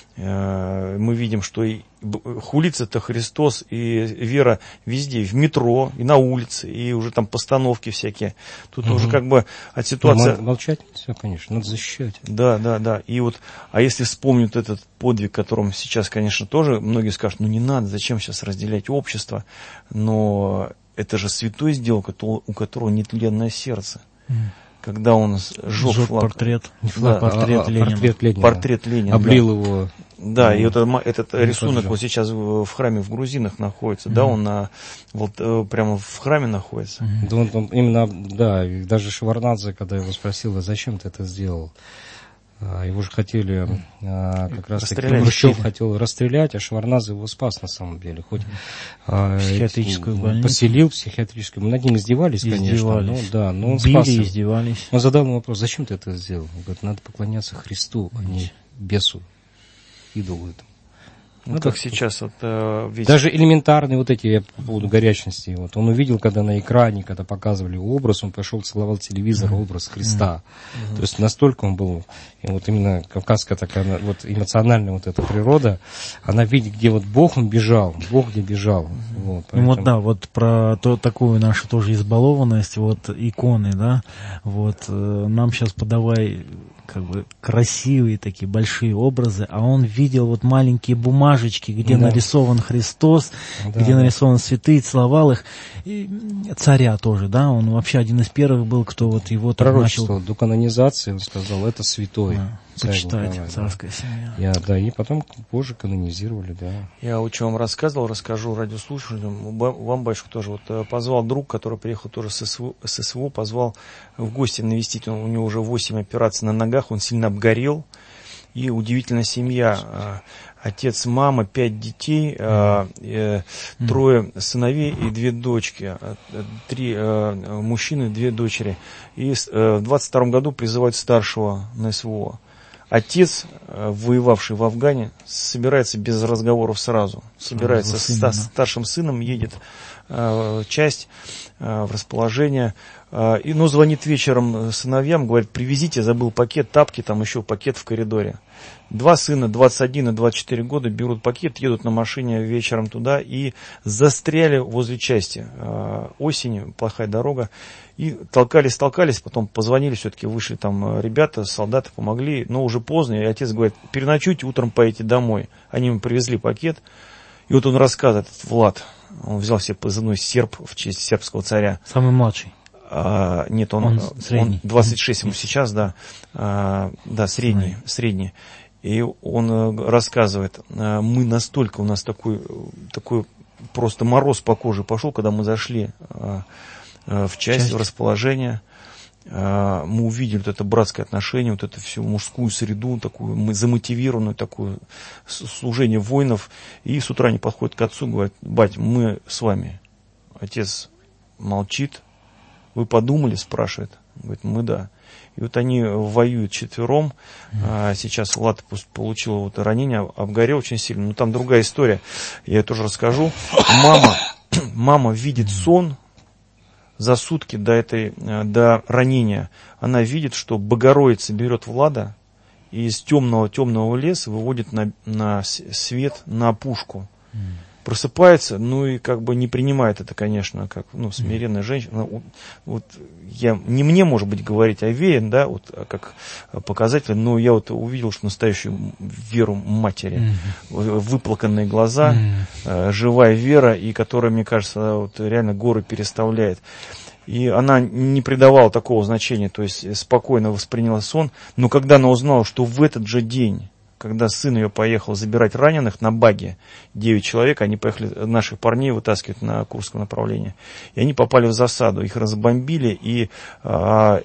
э, мы видим, что и хулится-то Христос и вера везде, в метро, и на улице, и уже там постановки всякие. Тут угу. уже как бы от ситуации... Ну, молчать все, конечно, надо защищать. Да, да, да. И вот, а если вспомнят этот подвиг, которым сейчас, конечно, тоже многие скажут, ну не надо, зачем сейчас разделять общество, но... Это же святой сделал, у которого нетленное сердце. Mm. Когда он сжег флаг. Портрет. Флаг, да, портрет, а, Ленина. портрет Ленина. Портрет Ленина. Облил да. его. Да, mm. и вот этот mm. рисунок вот сейчас в храме в Грузинах находится. Mm. Да, он на, вот, прямо в храме находится. Mm. Да, он, он именно, да, даже Шеварднадзе, когда его спросил, зачем ты это сделал? Его же хотели, а, как раз таки, Хрущев хотел расстрелять, а Шеварднадзе его спас на самом деле. Хоть психиатрическую а, больницу поселил психиатрическую. Над ним издевались, издевались. конечно. Но, да, но он Били, спас. издевались. Он задал ему вопрос, зачем ты это сделал? Он говорит, надо поклоняться Христу, а не бесу, идолу этому. Ну, ну, как сейчас вот, э, ведь... Даже элементарные вот эти, по поводу горячности, вот он увидел, когда на экране, когда показывали образ, он пошел, целовал телевизор, mm-hmm. образ Христа. Mm-hmm. То есть настолько он был, и вот именно кавказская такая, вот эмоциональная вот эта природа, она видит, где вот Бог, он бежал, Бог где бежал. Mm-hmm. Вот, поэтому... Ну вот да, вот про то, такую нашу тоже избалованность, вот иконы, да, вот э, нам сейчас подавай как бы красивые такие большие образы, а он видел вот маленькие бумажечки, где да. нарисован Христос, да, где да. нарисованы святые, целовал их. И царя тоже, да, он вообще один из первых был, кто вот его так начал... До канонизации он сказал, это святой. Да. Почитать, царская семья. Я, да, и потом позже канонизировали, да. Я о чем рассказывал, расскажу радиослушателям. Вам, батюшка, тоже вот позвал друг, который приехал тоже с СВО, с СВО, позвал в гости навестить. Он, у него уже восемь операций на ногах, он сильно обгорел. И удивительная семья. Отец, мама, пять детей, mm-hmm. трое сыновей и две дочки. Три мужчины, две дочери. И в двадцать втором году призывают старшего на СВО. Отец, воевавший в Афгане, собирается без разговоров сразу. Собирается с ста- старшим сыном, едет э, часть э, в расположение. Э, и, ну, звонит вечером сыновьям, говорит, привезите, забыл пакет, тапки, там еще пакет в коридоре. Два сына, двадцать один и двадцать четыре года, берут пакет, едут на машине вечером туда и застряли возле части. Э, осень, плохая дорога. И толкались, толкались, потом позвонили, все-таки вышли там ребята, солдаты помогли, но уже поздно, и отец говорит, переночуйте, утром поедете домой. Они ему привезли пакет, и вот он рассказывает, этот Влад, он взял себе позывной серб в честь сербского царя. Самый младший? А, нет, он, он, он двадцать шесть ему сейчас, да, а, да, средний, средний. И он рассказывает, мы настолько, у нас такой, такой просто мороз по коже пошел, когда мы зашли в часть, часть. в расположение, мы увидели вот это братское отношение, вот эту всю мужскую среду, такую замотивированную, такое служение воинов. И с утра они подходят к отцу, говорят, бать, мы с вами. Отец молчит. Вы подумали, спрашивает. Говорит, мы да. И вот они воюют четвером. А сейчас Влад получил вот ранение, обгорел очень сильно. Но там другая история, я тоже расскажу. Мама, мама видит сон. За сутки до, этой, до ранения она видит, что Богородица берет Влада и из темного-темного леса выводит на, на свет, на опушку. Mm. просыпается, ну и как бы не принимает это, конечно, как, ну, смиренная женщина. Вот я, не мне, может быть, говорить о вере, да, вот, как показатель, но я вот увидел, что настоящую веру матери, mm-hmm. выплаканные глаза, mm-hmm. живая вера, и которая, мне кажется, вот реально горы переставляет. И она не придавала такого значения, то есть спокойно восприняла сон, но когда она узнала, что в этот же день, когда сын ее поехал забирать раненых на баге, девять человек, они поехали наших парней вытаскивать на Курском направлении, и они попали в засаду, их разбомбили, и а,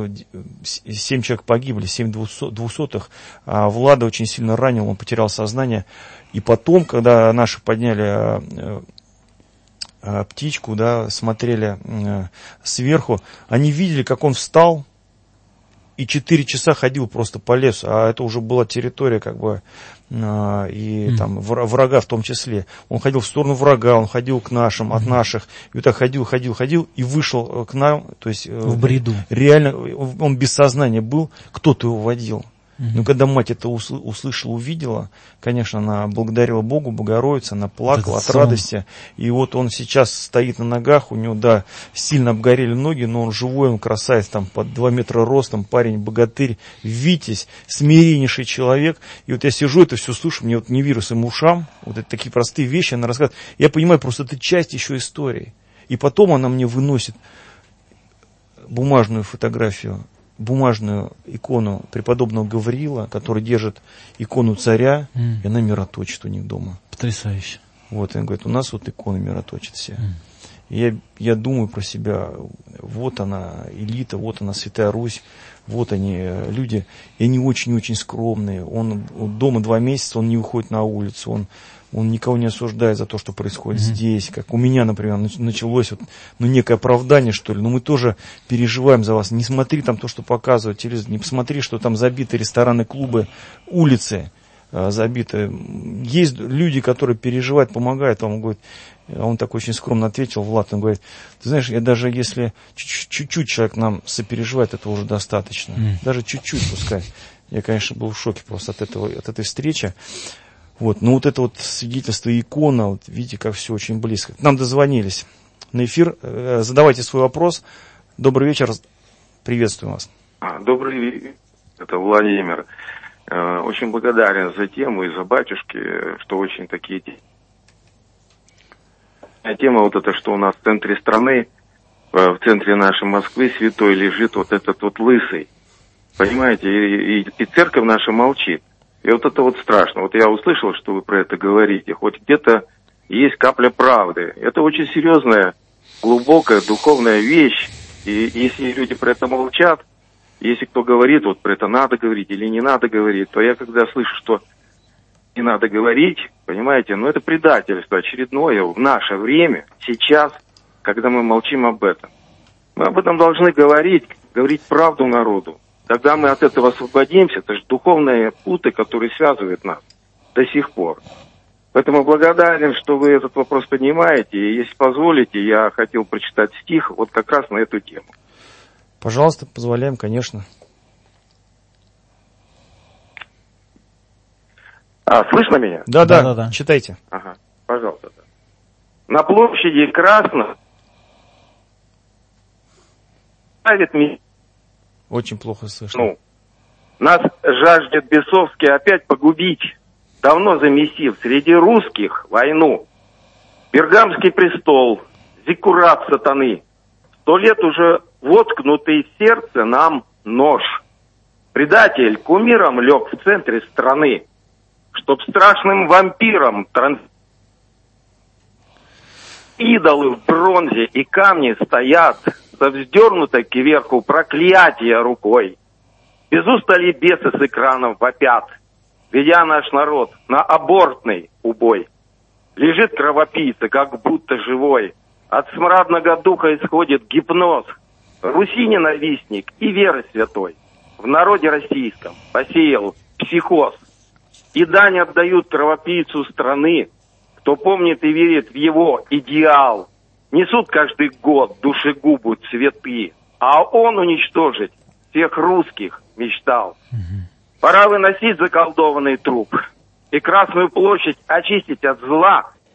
семь человек погибли, семь двухсотых, а Влада очень сильно ранил, он потерял сознание, и потом, когда наши подняли а, а, птичку, да, смотрели а, сверху, они видели, как он встал, и четыре часа ходил просто по лесу, а это уже была территория, как бы, э, и mm. там врага в том числе. Он ходил в сторону врага, он ходил к нашим, mm. от наших, и вот так ходил, ходил, ходил, и вышел к нам, то есть... Э, в бреду. Реально, он без сознания был, кто-то его водил. Mm-hmm. Но когда мать это услышала, увидела, конечно, она благодарила Богу, Богородицу, она плакала от радости. И вот он сейчас стоит на ногах, у него, да, сильно обгорели ноги, но он живой, он красавец, там, под два метра ростом, парень, богатырь, витязь, смиреннейший человек. И вот я сижу, это все слушаю, мне вот не вирус им ушам, вот это такие простые вещи она рассказывает. Я понимаю, просто это часть еще истории. И потом она мне выносит бумажную фотографию, бумажную икону преподобного Гавриила, который держит икону царя, mm. и она мироточит у них дома. Потрясающе. Вот, и он говорит, у нас вот иконы мироточат все. Mm. И я, я думаю про себя, вот она элита, вот она Святая Русь, вот они люди, и они очень-очень скромные. Он, он дома два месяца, он не уходит на улицу, он Он никого не осуждает за то, что происходит mm-hmm. здесь. Как у меня, например, началось вот, ну, некое оправдание, что ли. Но мы тоже переживаем за вас. Не смотри там то, что показывают телевизор. Не посмотри, что там забиты рестораны, клубы, улицы э, забиты. Есть люди, которые переживают, помогают вам. Он говорит, он так очень скромно ответил, Влад, он говорит, ты знаешь, я даже если чуть-чуть человек нам сопереживает, это уже достаточно. Mm-hmm. Даже чуть-чуть пускай. Я, конечно, был в шоке просто от, этого, от этой встречи. Вот, ну вот это вот свидетельство икона, вот видите, как все очень близко. Нам дозвонились на эфир. Задавайте свой вопрос. Добрый вечер. Приветствуем вас. Добрый вечер. Это Владимир. Очень благодарен за тему и за батюшки, что очень такие... Тема вот эта, что у нас в центре страны, в центре нашей Москвы святой лежит вот этот вот лысый. Понимаете, и, и, и церковь наша молчит. И вот это вот страшно. Вот я услышал, что вы про это говорите. Хоть где-то есть капля правды. Это очень серьезная, глубокая, духовная вещь. И если люди про это молчат, если кто говорит, вот про это надо говорить или не надо говорить, то я когда слышу, что не надо говорить, понимаете, ну это предательство очередное в наше время, сейчас, когда мы молчим об этом. Мы об этом должны говорить, говорить правду народу. Тогда мы от этого освободимся. Это же духовные путы, которые связывают нас до сих пор. Поэтому благодарен, что вы этот вопрос поднимаете. И если позволите, я хотел прочитать стих вот как раз на эту тему. Пожалуйста, позволяем, конечно. А, слышно меня? Да, да, да, да. Читайте. Ага, пожалуйста. На площади Красной ставит меня. Очень плохо слышно. Ну, нас жаждет бесовски опять погубить, давно замесив среди русских войну. Пергамский престол, зиккурат сатаны, сто лет уже воткнутый в сердце нам нож. Предатель кумиром лег в центре страны, чтоб страшным вампиром транс... Идолы в бронзе и камни стоят, со вздернутой кверху проклятия рукой. Без устали бесы с экранов вопят, ведя наш народ на абортный убой. Лежит кровопийца, как будто живой. От смрадного духа исходит гипноз. Руси ненавистник и веры святой в народе российском посеял психоз. И дань отдают кровопийцу страны, кто помнит и верит в его идеал. Несут каждый год душегубу цветы, а он уничтожить всех русских мечтал. Угу. Пора выносить заколдованный труп и Красную площадь очистить от зла,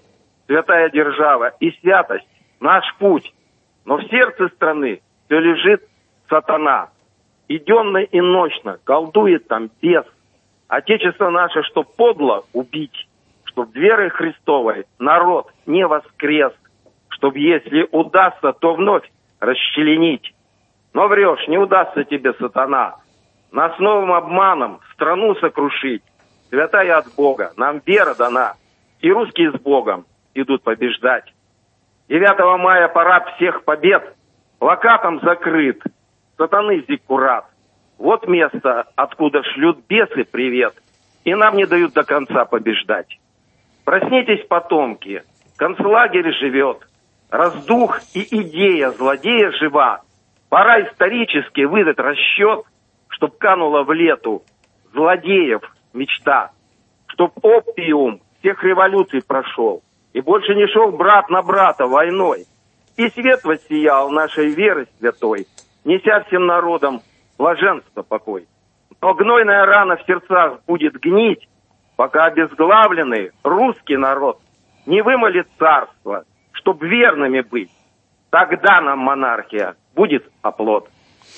святая держава и святость – наш путь. Но в сердце страны все лежит сатана. И денно, и ночно колдует там бес. Отечество наше, чтоб подло убить, чтоб верой Христовой народ не воскрес, чтоб, если удастся, то вновь расчленить. Но врешь, не удастся тебе, сатана, нас новым обманом страну сокрушить. Святая от Бога, нам вера дана, и русские с Богом идут побеждать. девятого мая парад всех побед плакатом закрыт, сатаны зиккурат. Вот место, откуда шлют бесы привет, и нам не дают до конца побеждать. Проснитесь, потомки, концлагерь живет, раздух и идея злодея жива. Пора исторически выдать расчет, чтоб канула в лету злодеев мечта, чтоб опиум всех революций прошел, и больше не шел брат на брата войной, и свет воссиял нашей веры святой, неся всем народам блаженство, покой. Но гнойная рана в сердцах будет гнить, пока обезглавленный русский народ не вымолит царство, чтоб верными быть. Тогда нам монархия будет оплот.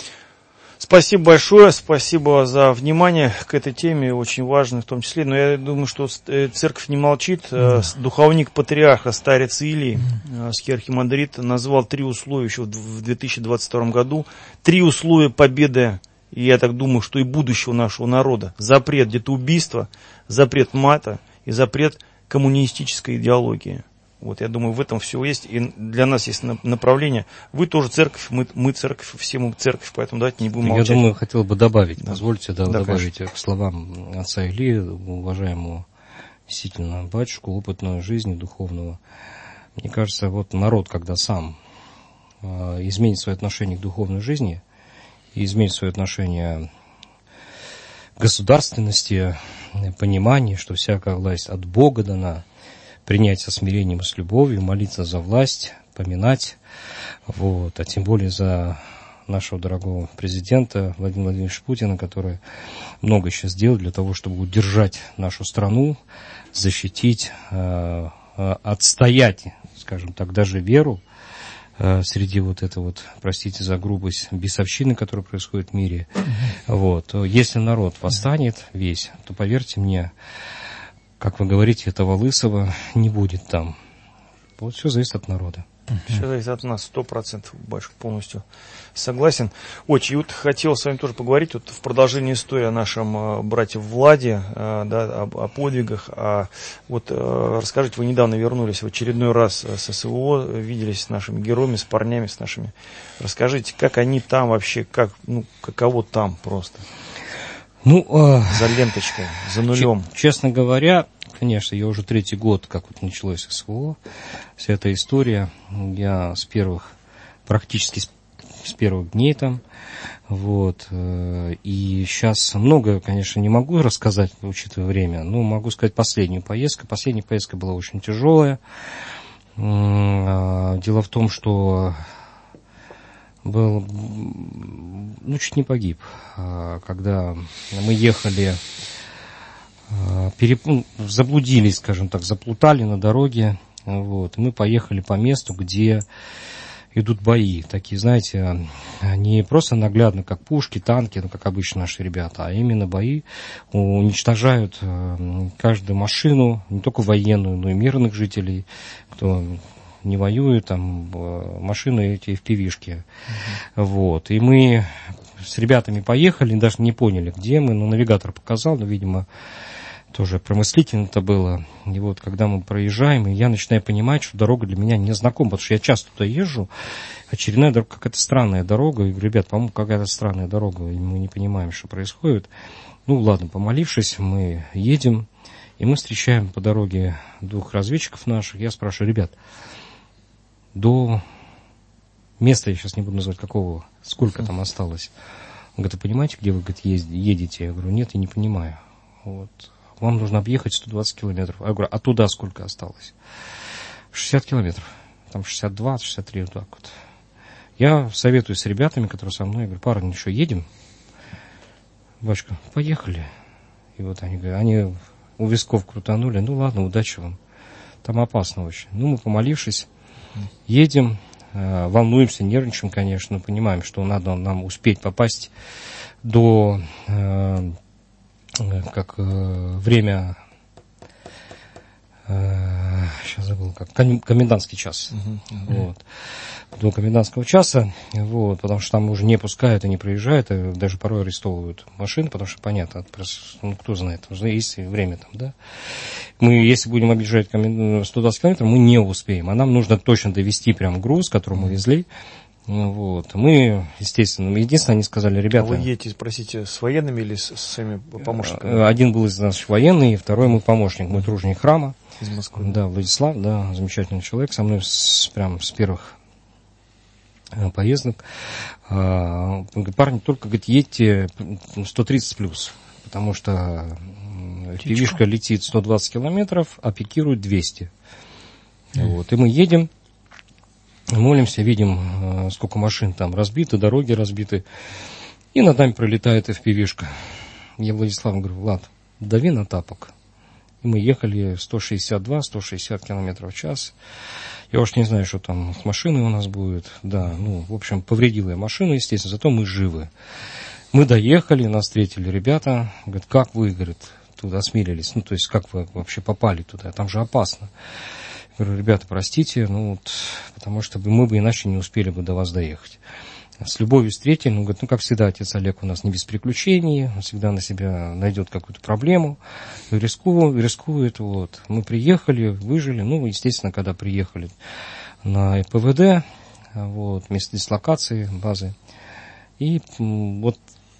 Спасибо большое, спасибо за внимание к этой теме, очень важной в том числе. Но я думаю, что церковь не молчит. Mm-hmm. Духовник патриарха старец Илий, архимандрит, назвал три условия еще в две тысячи двадцать втором году. Три условия победы, и я так думаю, что и будущего нашего народа. Запрет детоубийства, запрет мата и запрет коммунистической идеологии. Вот, я думаю, в этом все есть, и для нас есть направление. Вы тоже церковь, мы, мы церковь, все мы церковь, поэтому давайте не будем молчать. Я думаю, хотел бы добавить, да. позвольте да, да, добавить конечно. к словам отца Илии, уважаемого действительно батюшку, опытную жизни духовного. Мне кажется, вот народ, когда сам э, изменит свое отношение к духовной жизни, и изменит свое отношение к государственности, понимание, что всякая власть от Бога дана, принять со смирением и с любовью, молиться за власть, поминать, вот, а тем более за нашего дорогого президента Владимира Владимировича Путина, который много сейчас сделал для того, чтобы удержать нашу страну, защитить, э, э, отстоять, скажем так, даже веру э, среди вот этой вот, простите за грубость, бесовщины, которая происходит в мире. Mm-hmm. Вот. Если народ восстанет весь, то, поверьте мне, как вы говорите, этого лысого не будет там. Вот все зависит от народа. Все зависит от нас, сто процентов, Башка, полностью согласен. Очень, и вот хотел с вами тоже поговорить вот в продолжении истории о нашем э, брате Владе, э, да, о, о подвигах. О, вот э, расскажите, вы недавно вернулись в очередной раз с СВО, виделись с нашими героями, с парнями, с нашими. Расскажите, как они там вообще, как, ну, каково там просто? Ну, э, за ленточкой, за нулем. Честно говоря, конечно, я уже третий год, как вот началось СВО, вся эта история, я с первых, практически с, с первых дней там, вот, э, и сейчас много, конечно, не могу рассказать, учитывая время, но могу сказать последнюю поездку. Последняя поездка была очень тяжелая. Э, дело в том, что был, ну, чуть не погиб, когда мы ехали, переп... заблудились, скажем так, заплутали на дороге, вот, мы поехали по месту, где идут бои, такие, знаете, не просто наглядно, как пушки, танки, ну, как обычно наши ребята, а именно бои уничтожают каждую машину, не только военную, но и мирных жителей, кто не воюют, там, машины эти эф пи ви-шки. Uh-huh. Вот. И мы с ребятами поехали, даже не поняли, где мы, но навигатор показал, но, видимо, тоже промыслительно это было. И вот, когда мы проезжаем, и я начинаю понимать, что дорога для меня не знакома, потому что я часто туда езжу, очередная дорога, какая-то странная дорога, и говорю, ребят, по-моему, какая-то странная дорога, и мы не понимаем, что происходит. Ну, ладно, помолившись, мы едем, и мы встречаем по дороге двух разведчиков наших. Я спрашиваю, ребят, до места, я сейчас не буду называть какого, сколько там осталось. Он говорит, вы понимаете, где вы, говорит, едете? Я говорю, нет, я не понимаю. Вот. Вам нужно объехать сто двадцать километров. Я говорю, а туда сколько осталось? шестьдесят километров. Там шестьдесят два, шестьдесят три, вот так вот. Я советуюсь с ребятами, которые со мной, я говорю, парни, что, едем? Бачка, поехали. И вот они говорят, они у висков крутанули, ну ладно, удачи вам. там опасно очень. Ну, мы, помолившись, едем, э, волнуемся, нервничаем, конечно, но понимаем, что надо нам успеть попасть до, э, как э, время, э, сейчас забыл, как комендантский час, uh-huh, uh-huh. Вот, до комендантского часа, вот, потому что там уже не пускают и не проезжают, и даже порой арестовывают машины, потому что понятно, ну, кто знает, есть время там, да. Мы, если будем объезжать сто двадцать километров, мы не успеем, а нам нужно точно довести прям груз, который мы везли. Вот. Мы, естественно, единственное, они сказали, ребята... А вы едете, простите, с военными или с, с своими помощниками? Один был из нас военный, второй мой помощник, мой труженик храма. Из Москвы. Да, Владислав, да, замечательный человек, со мной с, прям с первых поездок. Он говорит, парни, только, говорит, едьте сто тридцать плюс, потому что пивишка летит сто двадцать километров, а пикирует двести. Mm. Вот. И мы едем, молимся, видим, сколько машин там разбиты, дороги разбиты, и над нами пролетает эф пи ви-шка. Я Владиславу говорю, Влад, дави на тапок. И мы ехали сто шестьдесят два - сто шестьдесят километров в час. Я уж не знаю, что там с машиной у нас будет. Да, ну, в общем, повредила я машину, естественно, зато мы живы. Мы доехали, нас встретили ребята. Говорят, как вы, говорит, туда осмелились? Ну, то есть, как вы вообще попали туда? Там же опасно. Я говорю, ребята, простите, ну, вот, потому что мы бы иначе не успели бы до вас доехать. С любовью встретили, он говорит, ну, как всегда, отец Олег у нас не без приключений, он всегда на себя найдет какую-то проблему, рискует, рискует, вот. Мы приехали, выжили, ну, естественно, когда приехали на пэ вэ дэ, вот, место дислокации, базы, и вот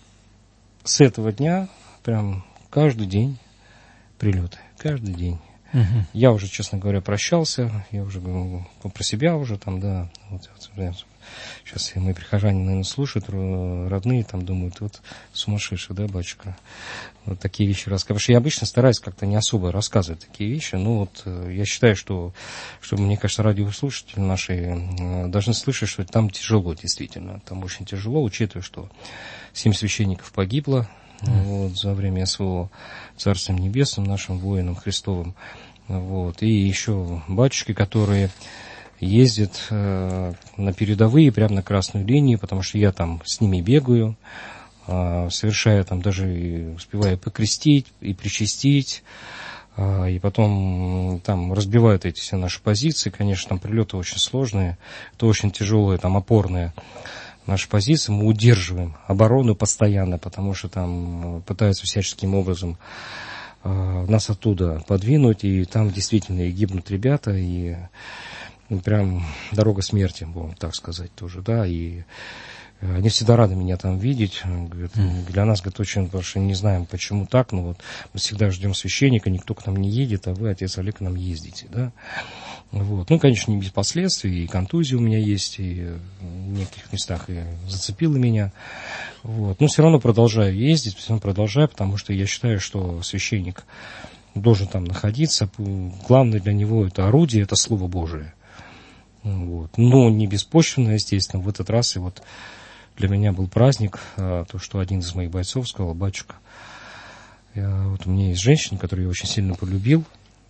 с этого дня прям каждый день прилеты, каждый день. Угу. Я уже, честно говоря, прощался, я уже говорю про себя уже там, да, вот, сейчас мои прихожане, наверное, слушают, родные там думают, вот сумасшедший, да, батюшка, вот такие вещи рассказывают. Потому что я обычно стараюсь как-то не особо рассказывать такие вещи, но вот я считаю, что, что мне кажется, радиослушатели наши должны слышать, что там тяжело, действительно, там очень тяжело, учитывая, что семь священников погибло, mm. вот, за время СВО, Царством Небесным, нашим воинам Христовым, вот, и еще батюшки, которые ездят э, на передовые, прямо на красную линию, потому что я там с ними бегаю, э, совершая там даже и успеваю покрестить и причастить, э, и потом там разбивают эти все наши позиции, конечно, там прилеты очень сложные, это очень тяжелые, там опорные наши позиции, мы удерживаем оборону постоянно, потому что там пытаются всяческим образом э, нас оттуда подвинуть, и там действительно и гибнут ребята, и ну, прям дорога смерти, будем так сказать, тоже, да, и они всегда рады меня там видеть, говорят, для нас, говорят, очень, потому что не знаем, почему так, но вот мы всегда ждем священника, никто к нам не едет, а вы, отец Олег, к нам ездите, да, вот, ну, конечно, не без последствий, и контузии у меня есть, и в некоторых местах и зацепило меня, вот, но все равно продолжаю ездить, все равно продолжаю, потому что я считаю, что священник должен там находиться, главное для него это орудие, это Слово Божие. Вот. Но не беспочвенно, естественно, в этот раз и вот для меня был праздник, а, то, что один из моих бойцов сказал, батюшка, я, вот у меня есть женщина, которую я очень сильно полюбил,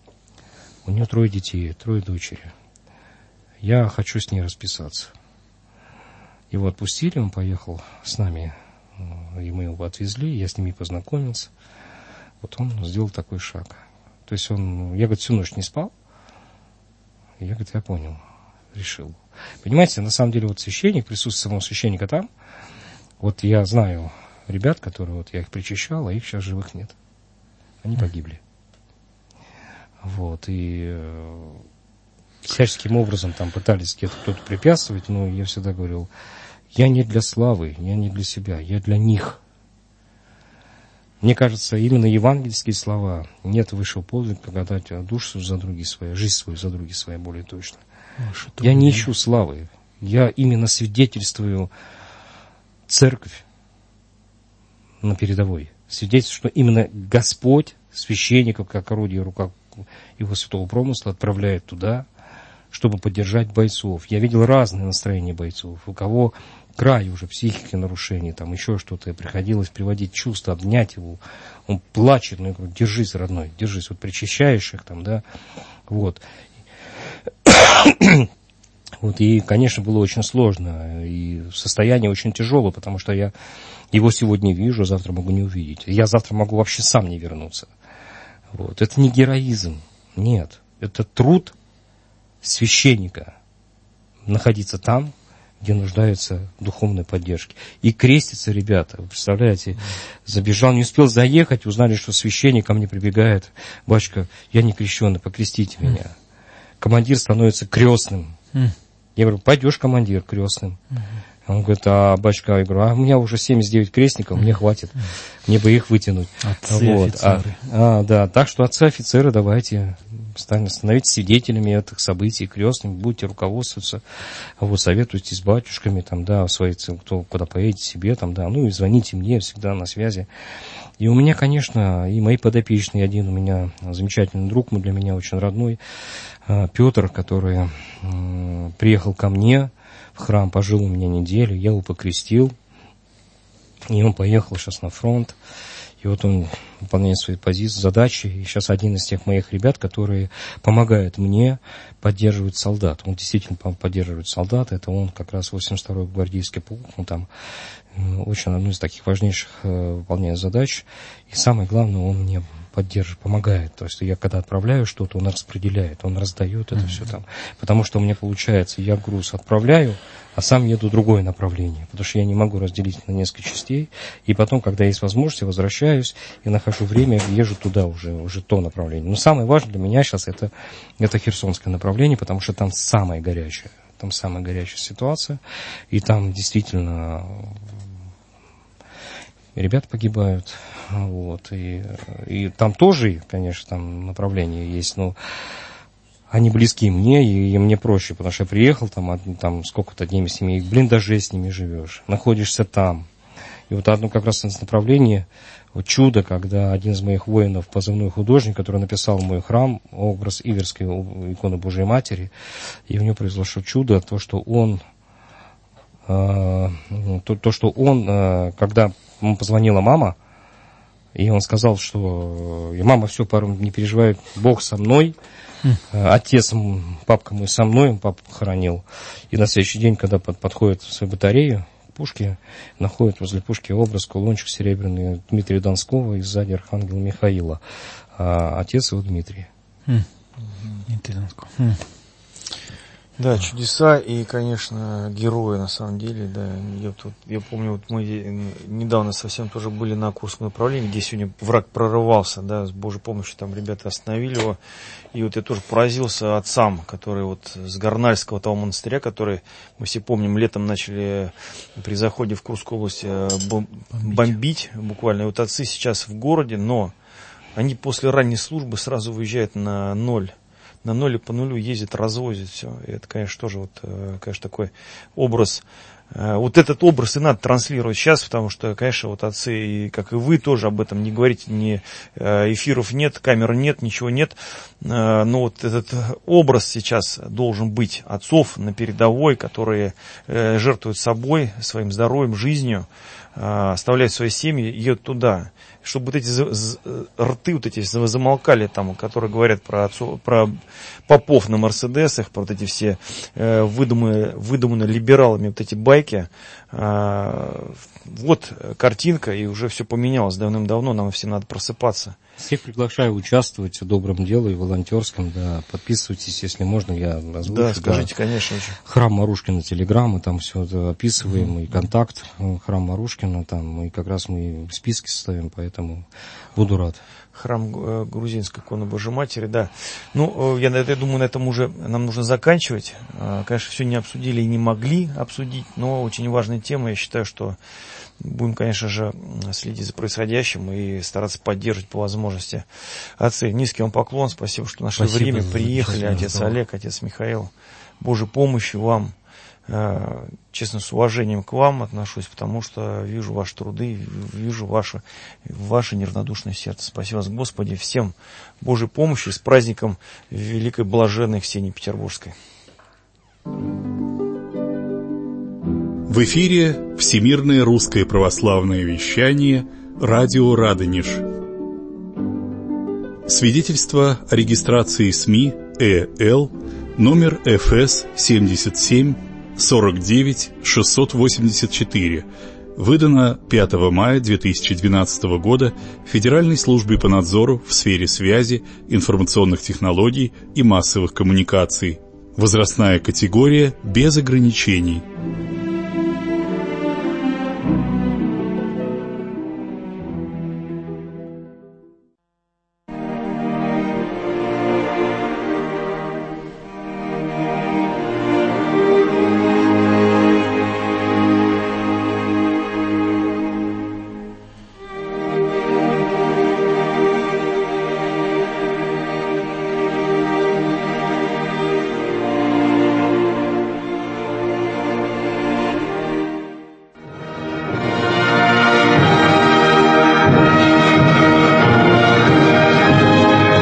у нее трое детей, трое дочери, я хочу с ней расписаться. Его отпустили, он поехал с нами, и мы его отвезли, я с ними познакомился, вот он сделал такой шаг. То есть он, я, говорит, всю ночь не спал, я, говорит, я понял. Решил. Понимаете, на самом деле вот священник, присутствие самого священника там, вот я знаю ребят, которые вот я их причащал, а их сейчас живых нет. Они погибли. Вот, и э, всяческим образом там пытались где-то кто-то препятствовать, но я всегда говорил, я не для славы, я не для себя, я для них. Мне кажется, именно евангельские слова, нет высшего подвига, как отдать душу за другие свои, жизнь свою за другие свои, более точно. Я не ищу славы, я именно свидетельствую церковь на передовой. Свидетельствую, что именно Господь священников, как орудие в руках его святого промысла, отправляет туда, чтобы поддержать бойцов. Я видел разные настроения бойцов, у кого край уже психики нарушений, там еще что-то, приходилось приводить чувства, обнять его, он плачет, но я говорю, держись, родной, держись, вот причащаешь их там, да, Вот. Вот, и, конечно, было очень сложно, и состояние очень тяжелое, потому что я его сегодня вижу, завтра могу не увидеть. Я завтра могу вообще сам не вернуться. Вот. Это не героизм, нет. Это труд священника находиться там, где нуждаются в духовной поддержке. И крестятся ребята, вы представляете, забежал, не успел заехать, узнали, что священник ко мне прибегает: батюшка, я не крещеный, покрестите меня. Командир становится крестным. Я говорю: пойдешь, командир, крестным. Он говорит: а батюшка, я говорю: а у меня уже семьдесят девять крестников, мне хватит, мне бы их вытянуть. Отцы, вот. офицеры. А, а, да, так что отцы, офицеры, давайте становитесь свидетелями этих событий, крестными, будете руководствоваться, вот, советуйтесь с батюшками, там, да, свои, кто куда поедете себе, там, да, ну и звоните мне, всегда на связи. И у меня, конечно, и мои подопечные, один у меня замечательный друг, мой, для меня очень родной, Петр, который приехал ко мне в храм, пожил у меня неделю, я его покрестил, и он поехал сейчас на фронт. И вот он выполняет свои позиции, задачи. И сейчас один из тех моих ребят, которые помогают мне поддерживать солдат. Он действительно поддерживает солдат. Это он как раз восемьдесят второй гвардейский полк. Он там очень одну из таких важнейших выполняет задач. И самое главное, он мне поддерживает, помогает. То есть я когда отправляю что-то, он распределяет, он раздает это mm-hmm. все там. Потому что у меня получается, я груз отправляю, а сам еду в другое направление. Потому что я не могу разделить на несколько частей. И потом, когда есть возможность, я возвращаюсь и нахожу время, езжу туда уже, уже то направление. Но самое важное для меня сейчас это, это Херсонское направление, потому что там самое горячее. Там самая горячая ситуация. И там действительно ребята погибают. Вот, и, и там тоже, конечно, там направления есть, но они близки мне, и, и мне проще, потому что я приехал, там, там сколько-то дней с ними, блин, даже с ними живешь, находишься там. И вот одно как раз направление, вот чудо, когда один из моих воинов, позывной художник, который написал мой храм, образ Иверской иконы Божией Матери, и у него произошло чудо, то, что он, э, то, то, что он, э, когда ему позвонила мама, и он сказал, что и мама, все, пару не переживай, Бог со мной, mm. отец, папка мой со мной, он папу похоронил. И на следующий день, когда под, подходит в свою батарею, пушки, находит возле пушки образ, кулончик серебряный Дмитрия Донского и сзади архангела Михаила. А отец его Дмитрий. Mm. Дмитрий Донского. Mm. Да, чудеса и, конечно, герои, на самом деле, да. Я, тут, я помню, вот мы недавно совсем тоже были на Курском направлении, где сегодня враг прорывался, да, с Божьей помощью там ребята остановили его. И вот я тоже поразился отцам, которые вот с Горнальского того монастыря, который, мы все помним, летом начали при заходе в Курскую область бом- бомбить буквально. И вот отцы сейчас в городе, но они после ранней службы сразу выезжают на ноль. На ноль по нулю ездит, развозит все. И это, конечно, тоже вот, конечно, такой образ. Вот этот образ и надо транслировать сейчас, потому что, конечно, вот отцы, и, как и вы, тоже об этом не говорите, ни эфиров нет, камер нет, ничего нет. Но вот этот образ сейчас должен быть отцов на передовой, которые жертвуют собой, своим здоровьем, жизнью, оставляют свои семьи, едут туда. Чтобы вот эти рты вот эти замолкали, там, которые говорят про, отцов, про попов на Мерседесах, про вот эти все э, выдуманные, выдуманные либералами вот эти байки. Э, вот картинка, и уже все поменялось давным-давно, нам всем надо просыпаться. Всех приглашаю участвовать в добром деле и волонтерском, да, подписывайтесь, если можно, я озвучу. Да, скажите, да. Конечно. Храм Марушкина, Телеграм, мы там все это описываем, mm-hmm. и контакт Храм Марушкина, там, и как раз мы списки составим, поэтому буду рад. Храм э, грузинской иконы Божией Матери, да. Ну, я, я думаю, на этом уже нам нужно заканчивать. Э, конечно, все не обсудили и не могли обсудить, но очень важная тема. Я считаю, что будем, конечно же, следить за происходящим и стараться поддерживать по возможности. Отцы, низкий вам поклон, спасибо, что нашли спасибо время, приехали, отец разговор. Олег, отец Михаил. Божьей помощи вам. Честно, с уважением к вам отношусь, потому что вижу ваши труды, вижу ваше, ваше неравнодушное сердце. Спасибо вас, Господи, всем Божьей помощи, с праздником Великой Блаженной Ксении Петербургской. В эфире Всемирное русское православное вещание «Радио Радонеж». Свидетельство о регистрации СМИ Э Л, номер Эф Эс семьдесят семь сорок девять шестьсот восемьдесят четыре, выдано пятого мая две тысячи двенадцатого года Федеральной службой по надзору в сфере связи, информационных технологий и массовых коммуникаций. Возрастная категория без ограничений.